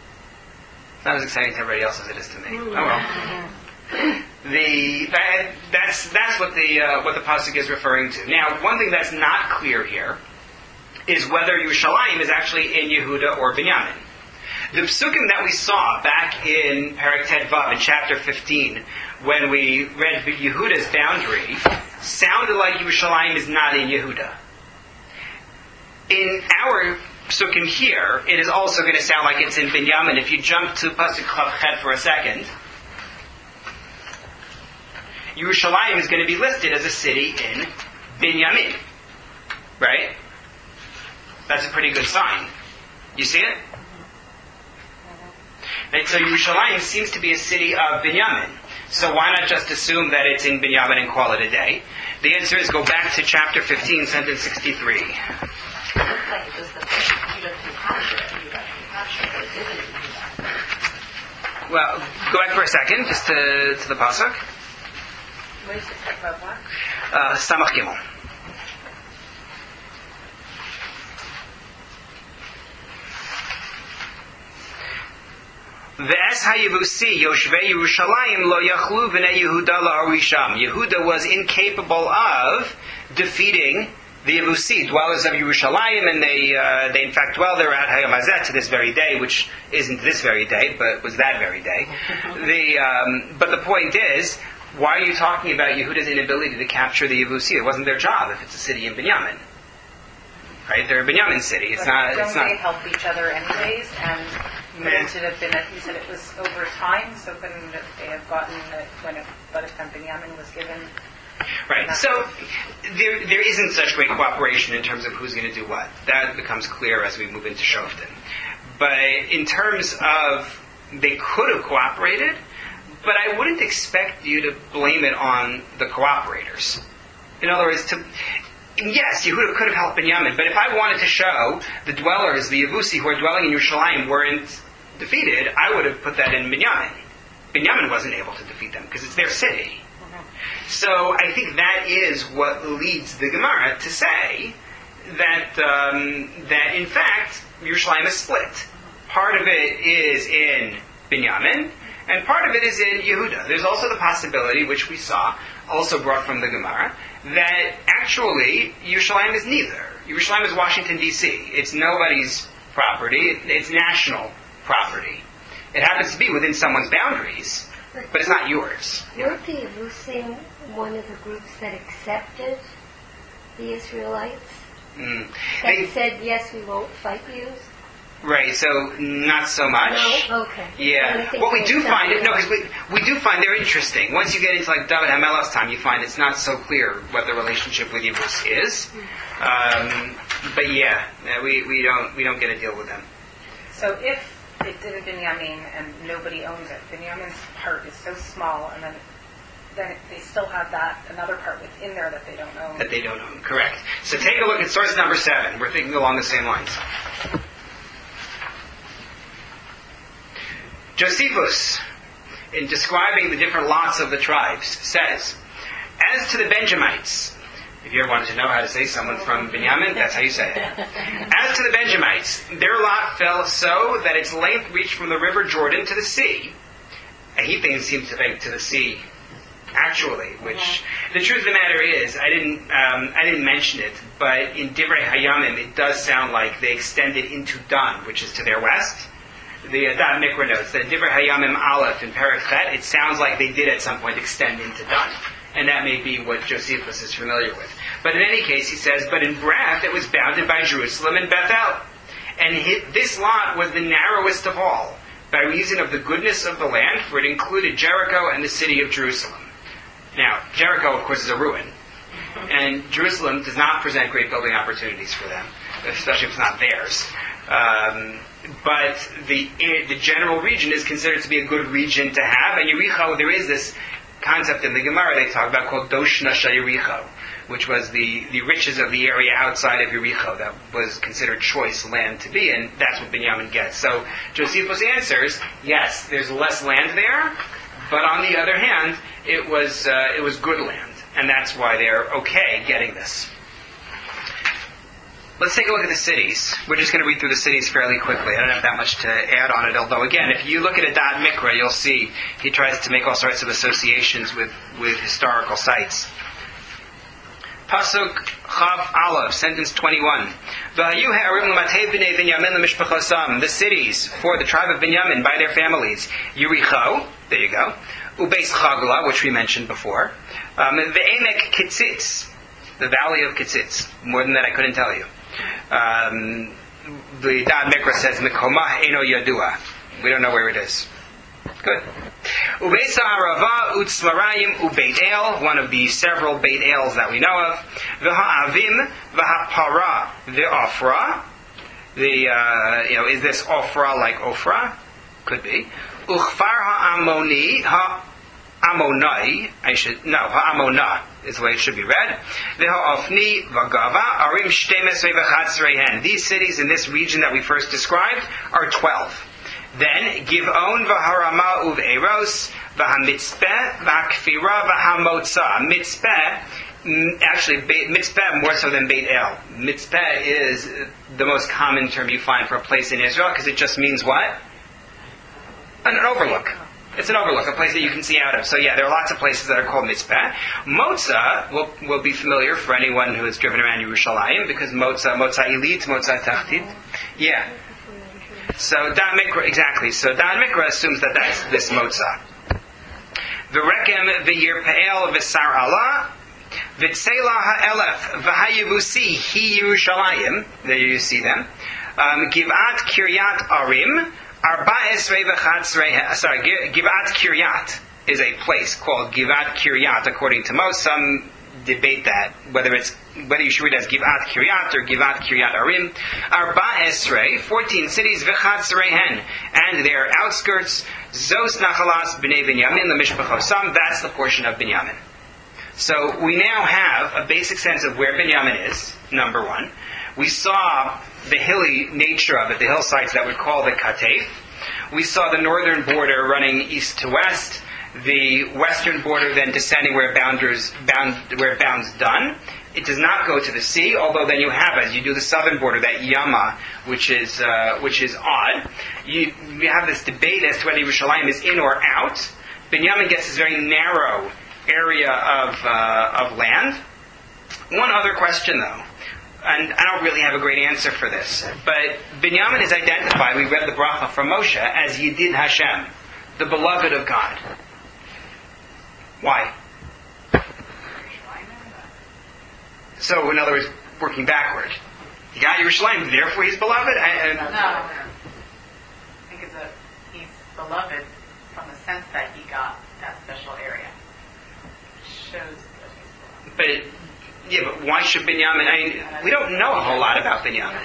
Speaker 1: Not as exciting to everybody else as it is to me. Oh well. The that, that's that's what the uh, what the pasuk is referring to. Now, one thing that's not clear here is whether Yerushalayim is actually in Yehuda or Binyamin. The psukim that we saw back in Perek Tet Vav in chapter fifteen, when we read Yehuda's boundary, sounded like Yerushalayim is not in Yehuda. In our psukim here, it is also going to sound like it's in Binyamin. If you jump to pasuk Chav Chet for a second, Yerushalayim is going to be listed as a city in Binyamin. Right? That's a pretty good sign. You see it? Right, so Yerushalayim seems to be a city of Binyamin. So why not just assume that it's in Binyamin and call it a day? The answer is go back to chapter fifteen, sentence sixty-three.
Speaker 5: It looks like it was the first Judah to capture it. Judah to capture it, but it isn't Judah.
Speaker 1: Well, go back for a second, just to, to the pasuk.
Speaker 3: What is it about what?
Speaker 1: Uh, Samach Gimel. Ve'es haYevusi Yoshvei Yerushalayim lo yachlu v'nei Yehuda la'arisham. Yehuda was incapable of defeating the Yevusi, dwellers of Yerushalayim, and they uh, they in fact dwell there at Hayom Hazeh to this very day, which isn't this very day, but was that very day. the um, but the point is, why are you talking about Yehuda's inability to capture the Yevusi? It wasn't their job if it's a city in Binyamin. Right? They're a Binyamin city. It's
Speaker 3: But
Speaker 1: not.
Speaker 3: Don't
Speaker 1: It's not.
Speaker 3: they help each other anyways? And wouldn't it have been? You said it was over time, so couldn't they have gotten it when it, by the time Binyamin was given?
Speaker 1: Right. So there there isn't such great cooperation in terms of who's going to do what. That becomes clear as we move into Shoftim. But in terms of they could have cooperated, but I wouldn't expect you to blame it on the cooperators. In other words, to yes, Yehuda could have helped Binyamin, but if I wanted to show the dwellers, the Yevusi who are dwelling in Yerushalayim weren't defeated, I would have put that in Binyamin. Binyamin wasn't able to defeat them because it's their city. So I think that is what leads the Gemara to say that um, that in fact Yerushalayim is split. Part of it is in Binyamin, and part of it is in Yehuda. There's also the possibility, which we saw, also brought from the Gemara, that actually Yerushalayim is neither. Yerushalayim is Washington, D C It's nobody's property. It's national property. It happens to be within someone's boundaries, but it's not yours.
Speaker 6: Weren't the Yevusim one of the groups that accepted the Israelites?
Speaker 1: Mm.
Speaker 6: That
Speaker 1: They-
Speaker 6: said, yes, we won't fight you?
Speaker 1: Right, so not so much.
Speaker 6: No? Okay. I
Speaker 1: Yeah.
Speaker 6: think
Speaker 1: What we
Speaker 6: they
Speaker 1: do find,
Speaker 6: accepted
Speaker 1: no, because we, we do find they're interesting. Once you get into like David HaMelech's time, you find it's not so clear what the relationship with Yevus is. Um, but yeah, uh, we, we don't we don't get a deal with them.
Speaker 3: So if it's in Binyamin and nobody owns it, Binyamin's part is so small, and then then they still have that another part within there that they don't own.
Speaker 1: That they don't own. Correct. So take a look at source number seven. We're thinking along the same lines. Josephus, in describing the different lots of the tribes, says, as to the Benjamites, if you ever wanted to know how to say someone from Binyamin, that's how you say it. As to the Benjamites, their lot fell so that its length reached from the river Jordan to the sea. And he thinks seems to think to the sea, actually, which the truth of the matter is, I didn't um, I didn't mention it, but in Divrei Hayamim, it does sound like they extended into Dan, which is to their west. The uh, Dan Mikra notes that Divrei Hayamim Aleph in Perek Chet, it sounds like they did at some point extend into Dan. And that may be what Josephus is familiar with. But in any case, he says, but in Brath it was bounded by Jerusalem and Bethel. And his, this lot was the narrowest of all, by reason of the goodness of the land, for it included Jericho and the city of Jerusalem. Now, Jericho, of course, is a ruin. And Jerusalem does not present great building opportunities for them, especially if it's not theirs. Um, but the the general region is considered to be a good region to have. And Yericho, there is this concept in the Gemara they talk about called Doshna Shel Yericho, which was the, the riches of the area outside of Yericho that was considered choice land to be, and that's what Binyamin gets. So Josephus answers, yes, there's less land there, but on the other hand, it was uh, it was good land, and that's why they're okay getting this. Let's take a look at the cities. We're just going to read through the cities fairly quickly. I don't have that much to add on it, although again, if you look at Adad Mikra, you'll see he tries to make all sorts of associations with, with historical sites. Pasuk Chav Aleph, sentence twenty-one. The cities for the tribe of Binyamin by their families. Yericho, there you go. Ubeis Chagla, which we mentioned before. Um, the Emek Kitzitz, the valley of Kitzitz. More than that I couldn't tell you. Um, the Dad Mikra says, Mekomah Eno Yadua. We don't know where it is. Good. Ubeis Ha'arava Utzlarayim Ubeit El, one of the several Beit Els that we know of. V'ha'avim V'ha'para V'ofra. The, uh, you know, is this Ofra like Ofra? Could be. Uchfar Ha'amoni Ha'amonai, I should, no, Ha'amonah is the way it should be read. V'ha'ofni V'gava Arim Shtemesrei V'chatzreihen. These cities in this region that we first described are twelve. Then, Giv'on v'harama uv'eros v'hamitzpeh v'hakfira v'hamotza. Mitzpeh, actually, mitzpeh more so than Beit El. Mitzpeh is the most common term you find for a place in Israel because it just means what? An, an overlook. It's an overlook, a place that you can see out of. So yeah, there are lots of places that are called Mitzpeh. Motza will, will be familiar for anyone who has driven around Yerushalayim because Motza, Motza Ilit, Motza Tachtit. Yeah. So Dan Mikra, exactly. So Dan Mikra assumes that that's this Motza. V'rekem v'yirpe'el v'sar Allah v'tzela ha'elef v'hayevusi hi Yerushalayim. There you see them. Um, Givat Kiryat Arim Arba Esrei v'chatzrei. Sorry, Givat Kiryat is a place called Givat Kiryat according to most. Some debate that whether it's whether you should read it as Givat Kiryat or Givat Kiryat Arim. Arba Esrei, fourteen cities, V'chatzreihen, and their outskirts, Zos Nachalas B'nei Binyamin, the Mishpachosam, that's the portion of Binyamin. So we now have a basic sense of where Binyamin is, number one. We saw the hilly nature of it, the hillsides that we call the Katef. We saw the northern border running east to west, the western border then descending where it boundaries, bound, where it bounds done. It does not go to the sea, although then you have, as you do the southern border, that Yama, which is uh, which is odd. You, you have this debate as to whether Yerushalayim is in or out. Binyamin gets this very narrow area of uh, of land. One other question, though, and I don't really have a great answer for this, but Binyamin is identified, we read the bracha from Moshe, as Yedid Hashem, the beloved of God. Why? So, in other words, working backward. He got Yerushalayim, therefore he's beloved? I, I,
Speaker 4: No. I think it's a, he's beloved from the sense that he got that special area. Shows that he's beloved.
Speaker 1: but, it, yeah, but why should Binyamin? I mean, we don't know a whole lot about Binyamin.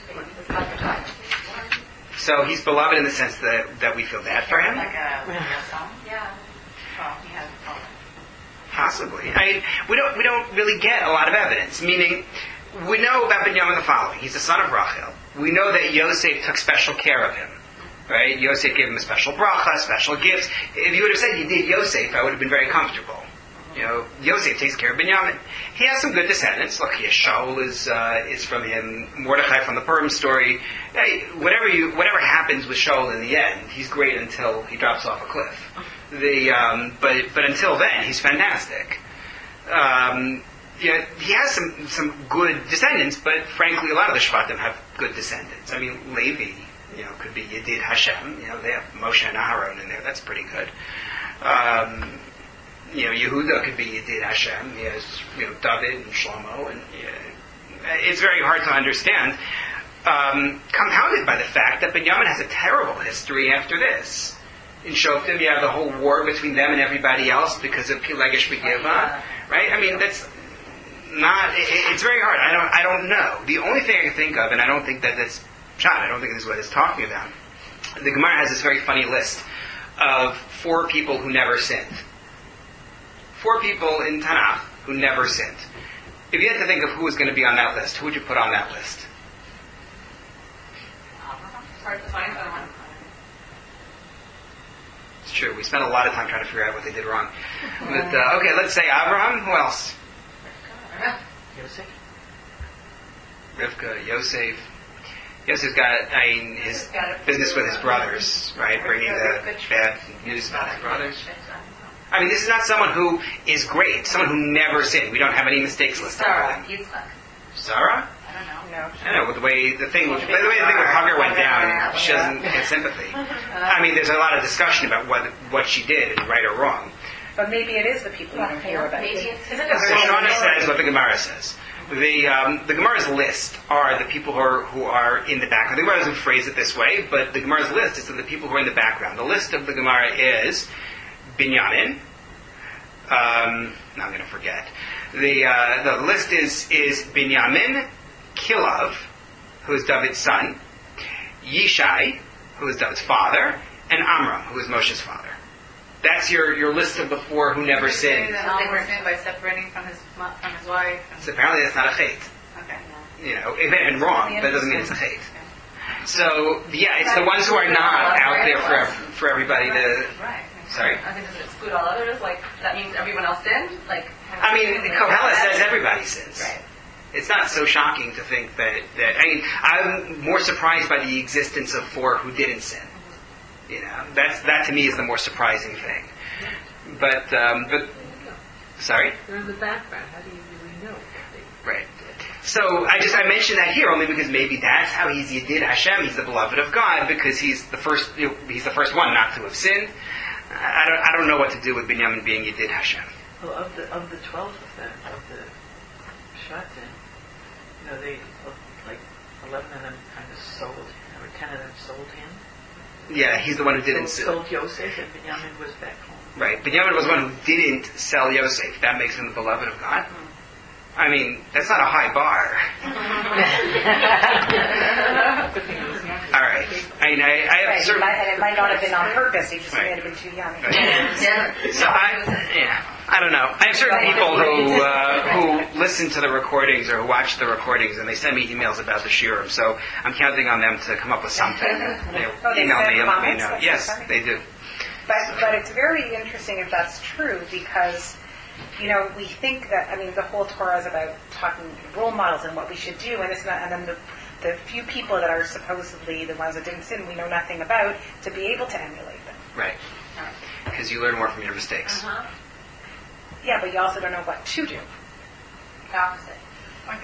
Speaker 1: So he's beloved in the sense that, that we feel bad for him?
Speaker 4: Like a, like a song? Yeah. Well, he has a problem.
Speaker 1: Possibly. I mean, we don't we don't really get a lot of evidence. Meaning, we know about Binyamin the following: he's the son of Rachel. We know that Yosef took special care of him. Right? Yosef gave him a special bracha, special gifts. If you would have said you did Yosef, I would have been very comfortable. You know, Yosef takes care of Binyamin. He has some good descendants. Look, yes, Shaul is uh, is from him. Mordechai from the Purim story. Hey, whatever you whatever happens with Shaul in the end, he's great until he drops off a cliff. The um, but but until then, he's fantastic. Um, yeah, he has some some good descendants, but frankly, a lot of the Shvatim have good descendants. I mean, Levi, you know, could be Yedid Hashem. You know, they have Moshe and Aharon in there. That's pretty good. Um, you know, Yehuda could be Yedid Hashem. He has, you know, David and Shlomo, and yeah, it's very hard to understand. Um, compounded by the fact that Binyamin has a terrible history after this. In Shoftim, you have the whole war between them and everybody else because of Pilegesh Begiva, right? I mean, that's not. It, it's very hard. I don't. I don't know. The only thing I can think of, and I don't think that that's Shot. I don't think this is what it's talking about. The Gemara has this very funny list of four people who never sinned. Four people in Tanakh who never sinned. If you had to think of who was going to be on that list, who would you put on that list?
Speaker 4: It's hard to find someone.
Speaker 1: It's true. We spent a lot of time trying to figure out what they did wrong. But uh, okay, let's say Abraham. Who else?
Speaker 2: Yosef?
Speaker 1: Rivka, Yosef. Yosef's got, I mean, his business with his brothers, right? Bringing the bad news about his brothers. I mean, this is not someone who is great. Someone who never sinned. We don't have any mistakes listed.
Speaker 5: Sarah, Yitzchak.
Speaker 1: Sarah?
Speaker 4: I don't know.
Speaker 3: No.
Speaker 1: I don't know, with the way the thing, by the way the thing with Hagar went down, she doesn't get sympathy. I mean, there's a lot of discussion about what what she did, right or wrong.
Speaker 3: But maybe it is the people who don't hear about
Speaker 5: Maybe
Speaker 3: it.
Speaker 5: it's
Speaker 1: So Shauna says what the Gemara says. The um, the Gemara's list are the people who are who are in the background. The Gemara doesn't phrase it this way, but the Gemara's list is of the people who are in the background. The list of the Gemara is Binyamin. Um, now I'm going to forget. The uh, the list is is Binyamin, Kilav, who is David's son, Yishai, who is David's father, and Amram, who is Moshe's father. That's your, your list of the four who never sinned.
Speaker 4: That they were sinned by separating from his mo- from his wife.
Speaker 1: So apparently that's not a chait.
Speaker 4: Okay.
Speaker 1: You know, it may have been wrong, but it doesn't mean it's a chait. So, yeah, it's the ones who are not out there for for everybody to...
Speaker 4: Right.
Speaker 1: Sorry?
Speaker 5: I think does it exclude all others? Like, that means everyone else sinned? Like,
Speaker 1: I mean, Kohelet says everybody sins.
Speaker 5: Right.
Speaker 1: It's not so shocking to think that, that... I mean, I'm more surprised by the existence of four who didn't sin. You know, that's that to me is the more surprising thing. But, um, but... Sorry?
Speaker 2: They're in the background. How do you really know?
Speaker 1: Right. So I just I mentioned that here only because maybe that's how he's Yedid Hashem. He's the beloved of God because he's the first. You know, he's the first one not to have sinned. I don't I don't know what to do with Binyamin being Yedid Hashem.
Speaker 2: Well, of the of the twelve of them, of the Shatin, you know, they like eleven of them kind of sold, or ten of them sold him.
Speaker 1: Yeah, he's the one who didn't sin.
Speaker 2: Sold Yosef, and Binyamin was back home.
Speaker 1: Right. Binyamin was the one who didn't sell Yosef. That makes him the beloved of God. I mean, that's not a high bar. All right. I mean, I, I have
Speaker 3: Right,
Speaker 1: certain...
Speaker 3: it might, and it might not have been on purpose. He just
Speaker 1: Right.
Speaker 3: may have been too young.
Speaker 1: Right. So I, yeah, I don't know. I have certain people who uh, who listen to the recordings or who watch the recordings, and they send me emails about the shiurim. So I'm counting on them to come up with something. They
Speaker 3: Oh, they
Speaker 1: email
Speaker 3: send
Speaker 1: me and let me
Speaker 3: comments?
Speaker 1: know.
Speaker 3: That's
Speaker 1: Yes,
Speaker 3: funny.
Speaker 1: they do.
Speaker 3: But but it's very interesting if that's true because, you know, we think that, I mean, the whole Torah is about talking role models and what we should do, and it's not, and then the, the few people that are supposedly the ones that didn't sin, we know nothing about, to be able to emulate them.
Speaker 1: Right. Because you learn more from your mistakes.
Speaker 3: Yeah, but you also don't know what to do.
Speaker 5: the opposite.
Speaker 4: I think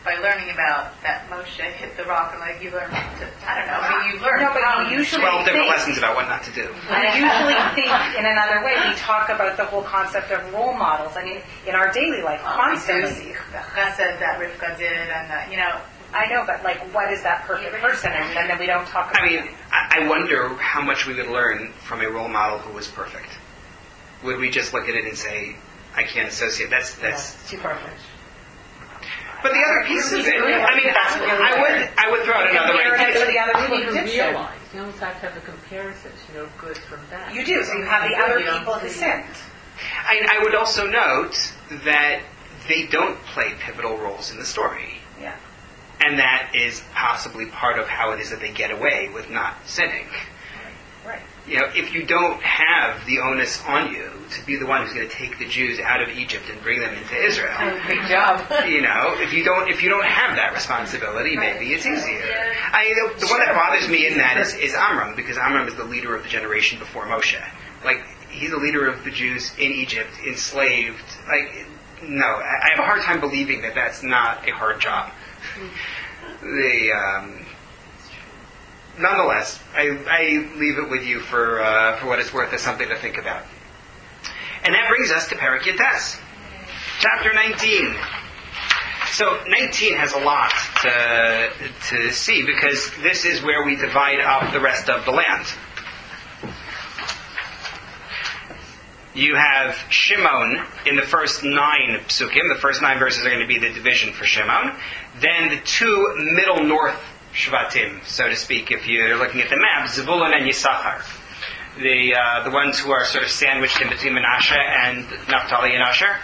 Speaker 4: by learning about that Moshe hit the rock and like you learn to, I don't know, I mean you learn.
Speaker 3: No, but
Speaker 4: from
Speaker 3: you usually
Speaker 1: Twelve different
Speaker 3: think,
Speaker 1: lessons about what not to do.
Speaker 3: we usually think in another way. We talk about the whole concept of role models. I mean, in our daily life, constantly.
Speaker 4: The chesed that Rivka did and the, you know,
Speaker 3: I know, but like, what is that perfect person? And then, then we don't talk about
Speaker 1: I mean, I I wonder how much we would learn from a role model who was perfect. Would we just look at it and say, I can't associate, that's, that's,
Speaker 2: Too far-fetched.
Speaker 1: but the other piece of it, I mean,
Speaker 3: That's really
Speaker 1: I would, I would throw out another
Speaker 3: compare it to
Speaker 1: idea.
Speaker 3: the other people
Speaker 2: You
Speaker 3: who
Speaker 2: need
Speaker 3: did
Speaker 2: to
Speaker 3: sin.
Speaker 2: realize. You almost have to have the comparisons, you know, good from bad.
Speaker 3: You do, so you have the other people who sinned.
Speaker 1: I, I would also note that they don't play pivotal roles in the story.
Speaker 3: Yeah.
Speaker 1: And that is possibly part of how it is that they get away with not sinning.
Speaker 3: Right.
Speaker 1: You know, if you don't have the onus on you to be the one who's going to take the Jews out of Egypt and bring them into Israel,
Speaker 2: Big job.
Speaker 1: you know, if you don't if you don't have that responsibility, maybe it's easier. I, the one that bothers me in that is, is Amram, because Amram is the leader of the generation before Moshe. Like, he's the leader of the Jews in Egypt, enslaved. Like, no, I, I have a hard time believing that that's not a hard job. The um, nonetheless, I, I leave it with you for uh, for what it's worth as something to think about. And that brings us to Perek Yates, chapter nineteen. So nineteen has a lot to to see because this is where we divide up the rest of the land. You have Shimon in the first nine psukim. The first nine verses are going to be the division for Shimon. Then the two middle north Shvatim, so to speak, if you're looking at the map, Zevulun and Yisachar. The uh, the ones who are sort of sandwiched in between Menashe and Naphtali and Asher.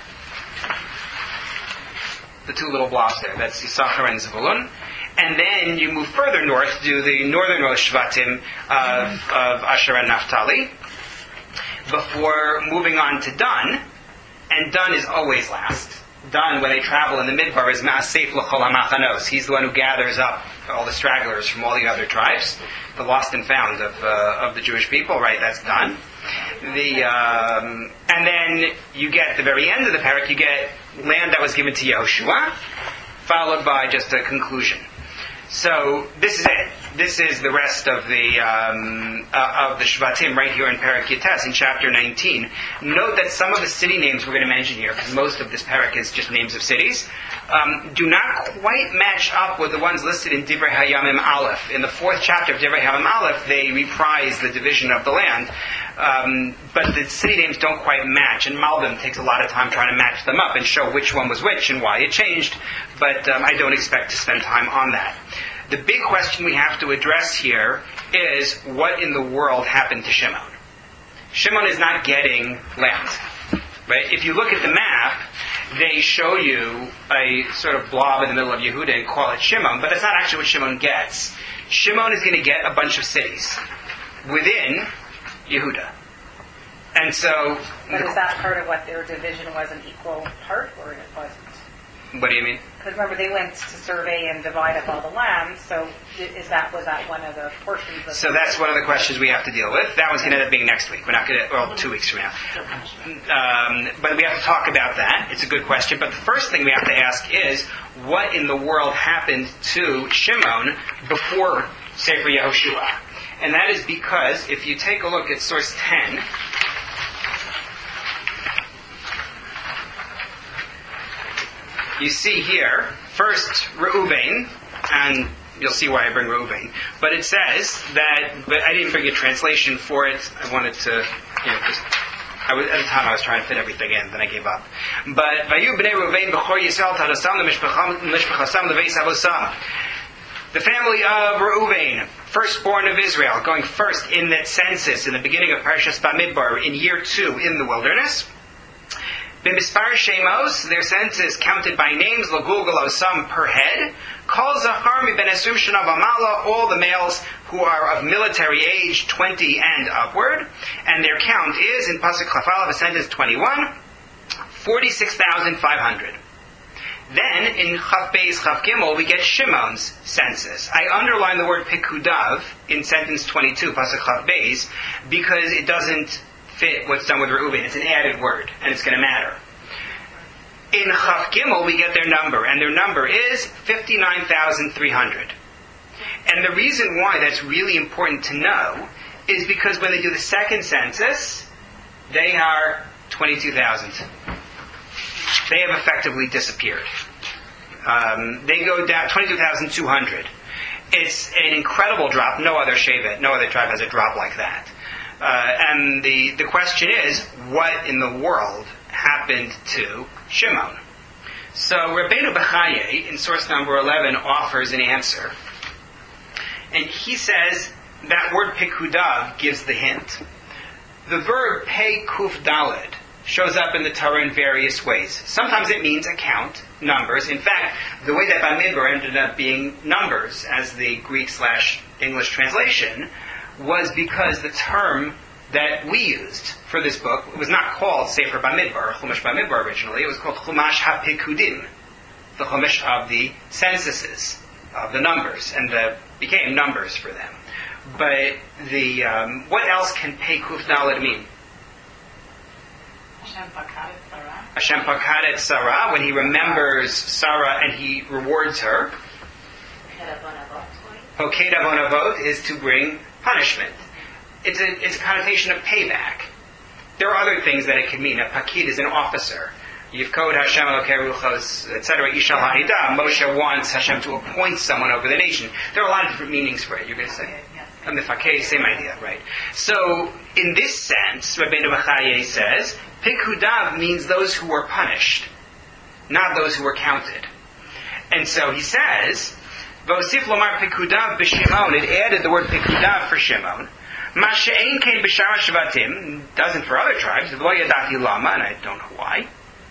Speaker 1: The two little blobs there, that's Yisachar and Zevulun. And then you move further north to the northernmost Shvatim of, of Asher and Naphtali, before moving on to Dan, and Dan is always last. Dan, when they travel in the Midbar, is Ma'asef l'chol ha'machanos. He's the one who gathers up all the stragglers from all the other tribes, the lost and found of uh, of the Jewish people. Right, that's Dan. The um, and then you get the very end of the parak. You get land that was given to Yehoshua, followed by just a conclusion. So this is it. This is the rest of the um, uh, of the Shvatim right here in Perek Yates in chapter nineteen. Note that some of the city names we're going to mention here, because most of this parak is just names of cities, um, do not quite match up with the ones listed in Divrei Hayamim Aleph. In the fourth chapter of Divrei Hayamim Aleph, they reprise the division of the land, um, but the city names don't quite match. And Malbim takes a lot of time trying to match them up and show which one was which and why it changed. But um, I don't expect to spend time on that. The big question we have to address here is, what in the world happened to Shimon? Shimon is not getting land. Right? If you look at the map, they show you a sort of blob in the middle of Yehuda and call it Shimon, but that's not actually what Shimon gets. Shimon is going to get a bunch of cities within Yehuda. And so...
Speaker 3: But is that part of what their division was, an equal part, or it wasn't?
Speaker 1: What do you mean?
Speaker 3: Because remember, they went to survey and divide up all the land, so is that was that one of the portions of
Speaker 1: So that's one of the questions we have to deal with. That one's going to end up being next week. We're not going to, well, two weeks from now. Um, but we have to talk about that. It's a good question. But the first thing we have to ask is, what in the world happened to Shimon before Sefer Yehoshua? And that is because, if you take a look at source ten, you see here, first Reuven, and you'll see why I bring Reuven, but it says that, but I didn't bring a translation for it. I wanted to, you know, just, I was, at the time I was trying to fit everything in, then I gave up. But, Vayu b'nei Reuven b'chor Yisrael tadasam l'mishpachasam l'veis avosam. The family of Reuven, firstborn of Israel, going first in that census in the beginning of Parashas Bamidbar in year two in the wilderness. B'mispar shemos, their census counted by names, l'gulgal osam per head. Kol zachar mi ben esrim shana v'mala, all the males who are of military age, twenty and upward. And their count is, in Pasuk Chafal of census twenty-one, forty-six thousand five hundred. Then, in Chaf Beis Chaf Gimel, we get Shimon's census. I underline the word Pikudav in sentence twenty-two, Pasuk Chaf Beis, because it doesn't fit what's done with Reuben. It's an added word, and it's going to matter. In Chaf Gimel, we get their number, and their number is fifty-nine thousand three hundred. And the reason why that's really important to know is because when they do the second census, they are twenty-two thousand. They have effectively disappeared. Um, they go down twenty-two thousand two hundred. It's an incredible drop. No other Shevet, no other tribe has a drop like that. Uh, and the, the question is, what in the world happened to Shimon? So Rabbeinu Bechaye, in source number eleven, offers an answer. And he says that word pekudav gives the hint. The verb pei kuf daled shows up in the Torah in various ways. Sometimes it means account, numbers. In fact, the way that Bamidbar ended up being numbers as the Greek slash English translation was because the term that we used for this book was not called Sefer Bamidbar, Chumash Bamidbar originally. It was called Chumash HaPekudim, the Chumash of the censuses, of the numbers, and the became numbers for them. But the um, what else can Pei Kuf Daled mean? Hashem Pakadet Sarah, when he remembers Sarah and he rewards her. Poked Avonavot is to bring punishment. It's a, it's a connotation of payback. There are other things that it can mean. A Pakid is an officer. Yivkod Hashem Elokei Ruchos, et cetera. Ishal Ha'ida. Moshe wants Hashem to appoint someone over the nation. There are a lot of different meanings for it. You're going to say? And the Fakeh, same idea, right? So, in this sense, Rabbeinu Bechaye says, Pekudav means those who were punished, not those who were counted. And so he says, Vosif Lomar Pekudav b'Shimon, it added the word Pekudav for Shimon. Ma she'ein kein b'shara Shvatim, doesn't for other tribes, Lo yadati lama, and I don't know why.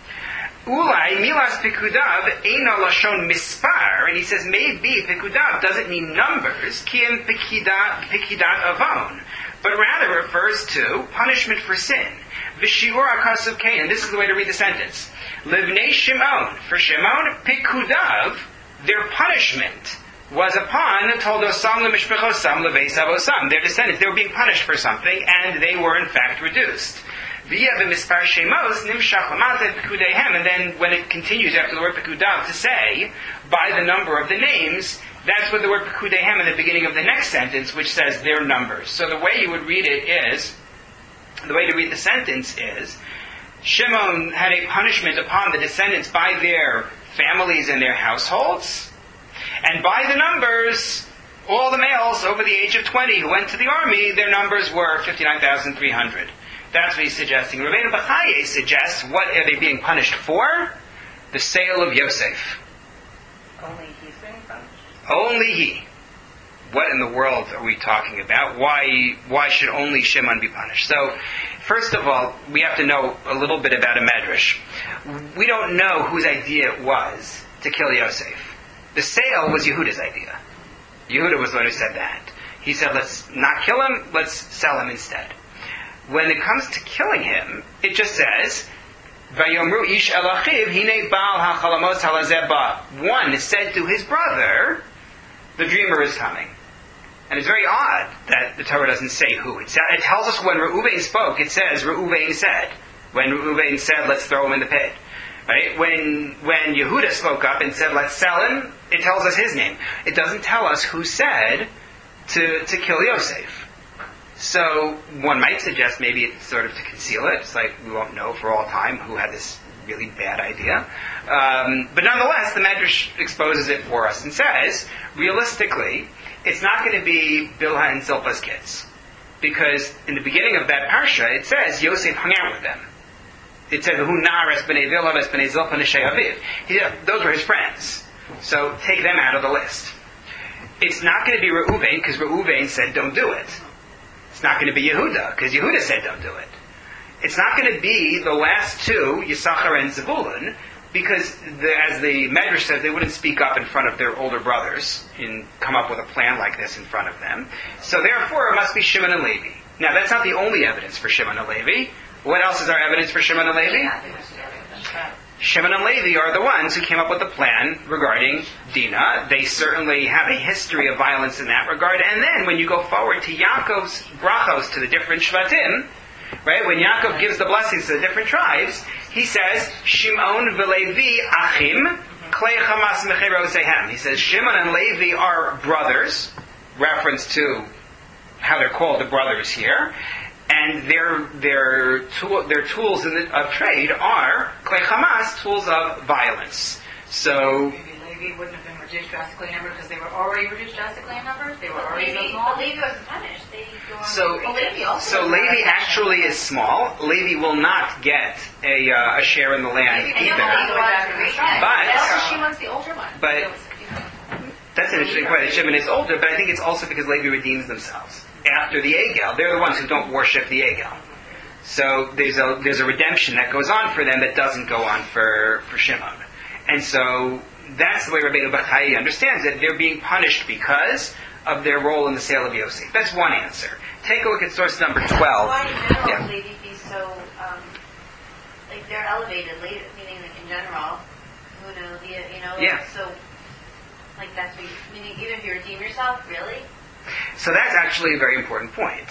Speaker 1: Ulai milas Pekudav eino lashon mispar, and he says maybe Pekudav doesn't mean numbers, kiem Pekidat avon, but rather refers to punishment for sin. V'shivur akasuv kain, and this is the way to read the sentence. Livnei Shimon, for Shimon, Pekudav, their punishment was upon Toldosam leMishpechosam leVeis Avosam. Their descendants, they were being punished for something, and they were in fact reduced. Via the Mispar Shemos Nimshach Lamate Pekudehem, and then when it continues after the word Pekudav to say by the number of the names, that's what the word Pekudehem in the beginning of the next sentence, which says their numbers. So the way you would read it is, the way to read the sentence is, Shimon had a punishment upon the descendants by their families and their households, and by the numbers, all the males over the age of twenty who went to the army, their numbers were fifty-nine thousand three hundred. That's what he's suggesting. Rabbeinu Bechaye suggests, what are they being punished for? The sale of Yosef.
Speaker 3: Only he's being punished?
Speaker 1: Only he. What in the world are we talking about? Why why should only Shimon be punished? So, first of all, we have to know a little bit about a medrash. We don't know whose idea it was to kill Yosef. The sale was Yehuda's idea. Yehuda was the one who said that. He said, let's not kill him, let's sell him instead. When it comes to killing him, it just says, Vayomru ish el achiv, hine baal hachalamos halazeh ba. One said to his brother, the dreamer is coming. And it's very odd that the Torah doesn't say who. It, it tells us when Reuven spoke, it says, Reuven said. When Reuven said, let's throw him in the pit. Right? When when Yehuda spoke up and said, let's sell him, it tells us his name. It doesn't tell us who said to, to kill Yosef. So one might suggest maybe it's sort of to conceal it. It's like we won't know for all time who had this really bad idea. Um, but nonetheless, the Medrash exposes it for us and says, realistically, it's not going to be Bilhah and Zilpah's kids. Because in the beginning of that parsha, it says Yosef hung out with them. It said, "Hu nares b'nei Bilhah b'nei Zilpah neshei aviv." Those were his friends. So take them out of the list. It's not going to be Reuven, because Reuven said, don't do it. It's not going to be Yehuda, because Yehuda said, don't do it. It's not going to be the last two, Yisachar and Zebulun, because the, as the Medrash says, they wouldn't speak up in front of their older brothers and come up with a plan like this in front of them. So therefore, it must be Shimon and Levi. Now, that's not the only evidence for Shimon and Levi. What else is our evidence for Shimon and Levi? Shimon and Levi are the ones who came up with the plan regarding Dinah. They certainly have a history of violence in that regard. And then when you go forward to Yaakov's brachos to the different Shvatim, Right? When Yaakov gives the blessings to the different tribes, he says, Shimon v'Levi achim, klei chamas mecherosehem. He says, Shimon and Levi are brothers, reference to how they're called the brothers here, and their their tool, their tools in the, of trade are klei chamas, tools of violence. So
Speaker 4: Maybe Levi wouldn't have been reduced drastically in number because they were already reduced drastically in numbers. They were already so
Speaker 5: Levi,
Speaker 4: small.
Speaker 5: but Levi wasn't punished. They go on
Speaker 1: So,
Speaker 5: but Levi also
Speaker 1: so Levi actually is small. Levi will not get a, uh, a share in the land
Speaker 5: Levi
Speaker 1: either.
Speaker 5: but
Speaker 1: But-
Speaker 5: also Shimon's the older one.
Speaker 1: but-
Speaker 5: So, you know.
Speaker 1: That's an interesting point. That Shimon is older, but I think it's also because Levi redeems themselves after the Egel. They're the ones who don't worship the Egel. So there's a there's a redemption that goes on for them that doesn't go on for, for Shimon. And so that's the way Rabbeinu Bachai understands it. They're being punished because of their role in the sale of Yosef. That's one answer. Take a look at source number twelve.
Speaker 7: Why in general
Speaker 1: Yeah.
Speaker 7: Levi be so, um, like they're elevated, Levi, meaning like in general, who knows, you you know, like,
Speaker 1: Yeah.
Speaker 7: so, like that's what you, meaning even if you redeem yourself, really?
Speaker 1: So that's actually a very important point.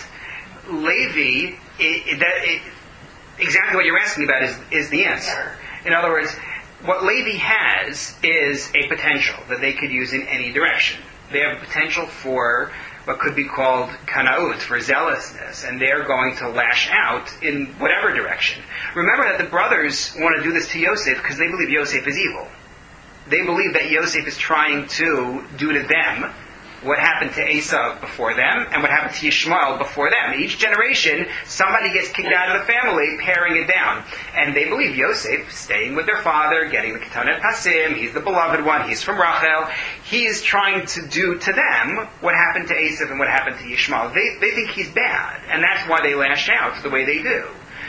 Speaker 1: Levi, it, that, it, exactly what you're asking about is, is the answer. In other words, what Levi has is a potential that they could use in any direction. They have a potential for what could be called kanaut, for zealousness, and they're going to lash out in whatever direction. Remember that the brothers want to do this to Yosef because they believe Yosef is evil. They believe that Yosef is trying to do to them what happened to Esau before them and what happened to Yishmael before them. Each generation, somebody gets kicked out of the family, paring it down. And they believe Yosef, staying with their father, getting the Ketonet Pasim, he's the beloved one, he's from Rachel, he is trying to do to them what happened to Esau and what happened to Yishmael. They, they think he's bad, and that's why they lash out the way they do.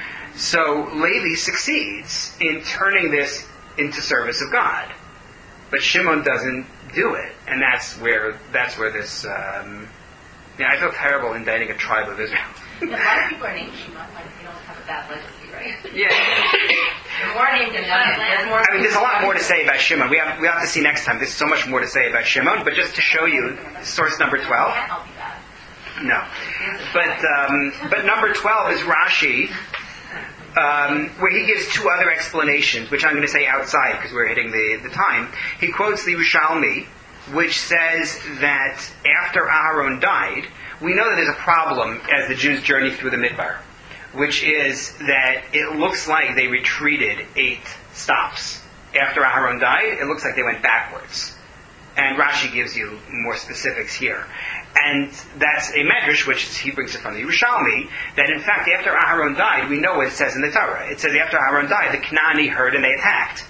Speaker 1: So Levi succeeds in turning this into service of God. But Shimon doesn't do it, and that's where that's where this. Um, yeah, I feel terrible indicting a tribe of Israel.
Speaker 5: A lot of people are named Shimon, like they don't have a bad legacy, right?
Speaker 1: Yeah,
Speaker 5: They're more named in one. There's more.
Speaker 1: I mean, there's a lot more to say about Shimon. We have we have to see next time. There's so much more to say about Shimon, but just to show you, source number twelve.
Speaker 5: Can't all be bad.
Speaker 1: No, but um, but number twelve is Rashi. Um, where he gives two other explanations, which I'm going to say outside because we're hitting the, the time. He quotes the Yerushalmi, which says that after Aharon died, we know that there's a problem as the Jews journey through the Midbar, which is that it looks like they retreated eight stops. After Aharon died, it looks like they went backwards. And Rashi gives you more specifics here. And that's a medrash, which is, he brings it from the Yerushalmi, that in fact after Aharon died, we know what it says in the Torah. It says after Aharon died, the Kanaani heard and they attacked.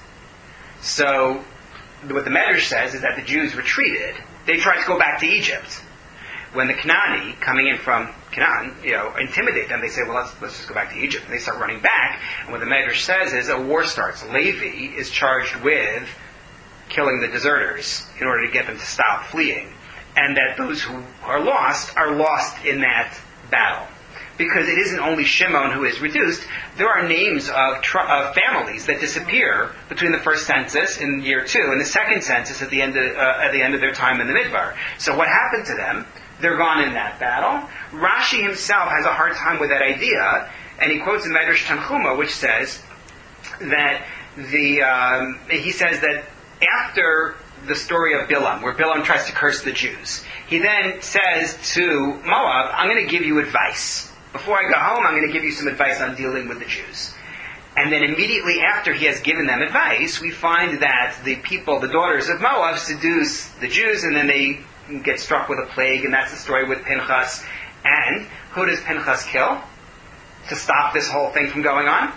Speaker 1: So what the medrash says is that the Jews retreated. They tried to go back to Egypt. When the Kanaani, coming in from Canaan, you know, intimidate them, they say, well, let's, let's just go back to Egypt. And they start running back. And what the medrash says is a war starts. Levi is charged with killing the deserters in order to get them to stop fleeing. And that those who are lost are lost in that battle. Because it isn't only Shimon who is reduced, there are names of, tr- of families that disappear between the first census in year two and the second census at the end of, uh, at the end of their time in the Midbar. So what happened to them? They're gone in that battle. Rashi himself has a hard time with that idea, and he quotes the Medrash Tanchuma, which says that the um, he says that after the story of Bilam, where Bilam tries to curse the Jews, he then says to Moab, I'm going to give you advice. Before I go home, I'm going to give you some advice on dealing with the Jews. And then immediately after he has given them advice, we find that the people, the daughters of Moab, seduce the Jews, and then they get struck with a plague, and that's the story with Pinchas. And who does Pinchas kill to stop this whole thing from going on?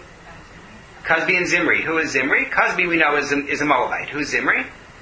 Speaker 1: Cosby and Zimri. Who is Zimri? Cosby we know is a, is a Moabite. Who's Zimri?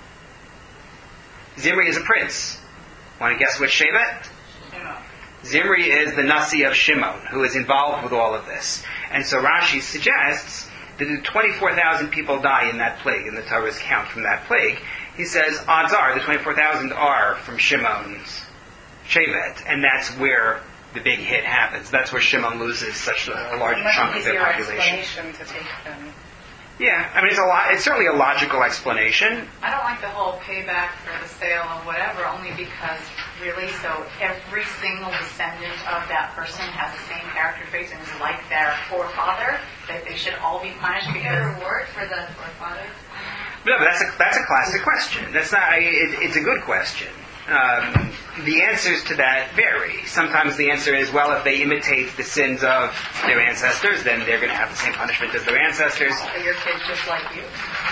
Speaker 1: Zimri is a prince. Want to guess which Shevet? Zimri is the Nasi of Shimon, who is involved with all of this. And so Rashi suggests that twenty-four thousand people die in that plague, in the Torah's count from that plague. He says, odds are, the twenty-four thousand are from Shimon's Shevet, and that's where the big hit happens. That's where Shimon loses such a, a large
Speaker 3: Much
Speaker 1: chunk of their
Speaker 3: easier
Speaker 1: population.
Speaker 3: explanation to take than
Speaker 1: Yeah, I mean, it's a lot. It's certainly a logical explanation.
Speaker 4: I don't like the whole payback for the sale of whatever, only because really, so every single descendant of that person has the same character traits and is like their forefather, that they should all be punished
Speaker 7: Is there
Speaker 4: because...
Speaker 7: a reward for the forefathers?
Speaker 1: No, but that's a that's a classic question. That's not. I, it, it's a good question. Um, the answers to that vary. Sometimes the answer is, well, if they imitate the sins of their ancestors, then they're going to have the same punishment as their ancestors.
Speaker 4: Are your kids just like you?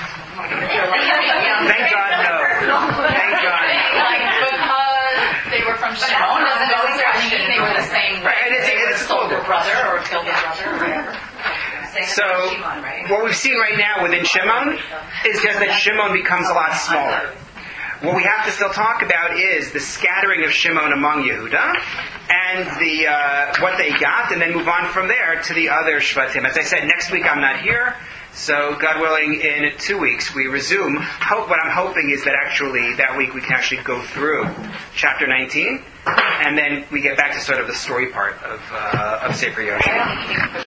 Speaker 1: Thank God, no. Thank God, no.
Speaker 4: Like, because they were from Shimon, doesn't always mean they were the same.
Speaker 1: Right, and it's,
Speaker 4: they
Speaker 1: it's
Speaker 4: sold their
Speaker 1: global.
Speaker 4: brother or killed their brother or whatever.
Speaker 1: So, what we've seen right now within Shimon is just that Shimon becomes a lot smaller. What we have to still talk about is the scattering of Shimon among Yehuda and the uh, what they got, and then move on from there to the other Shvatim. As I said, next week I'm not here, so God willing, in two weeks we resume. Hope, what I'm hoping is that actually that week we can actually go through chapter nineteen, and then we get back to sort of the story part of uh, of Sefer Yoshua.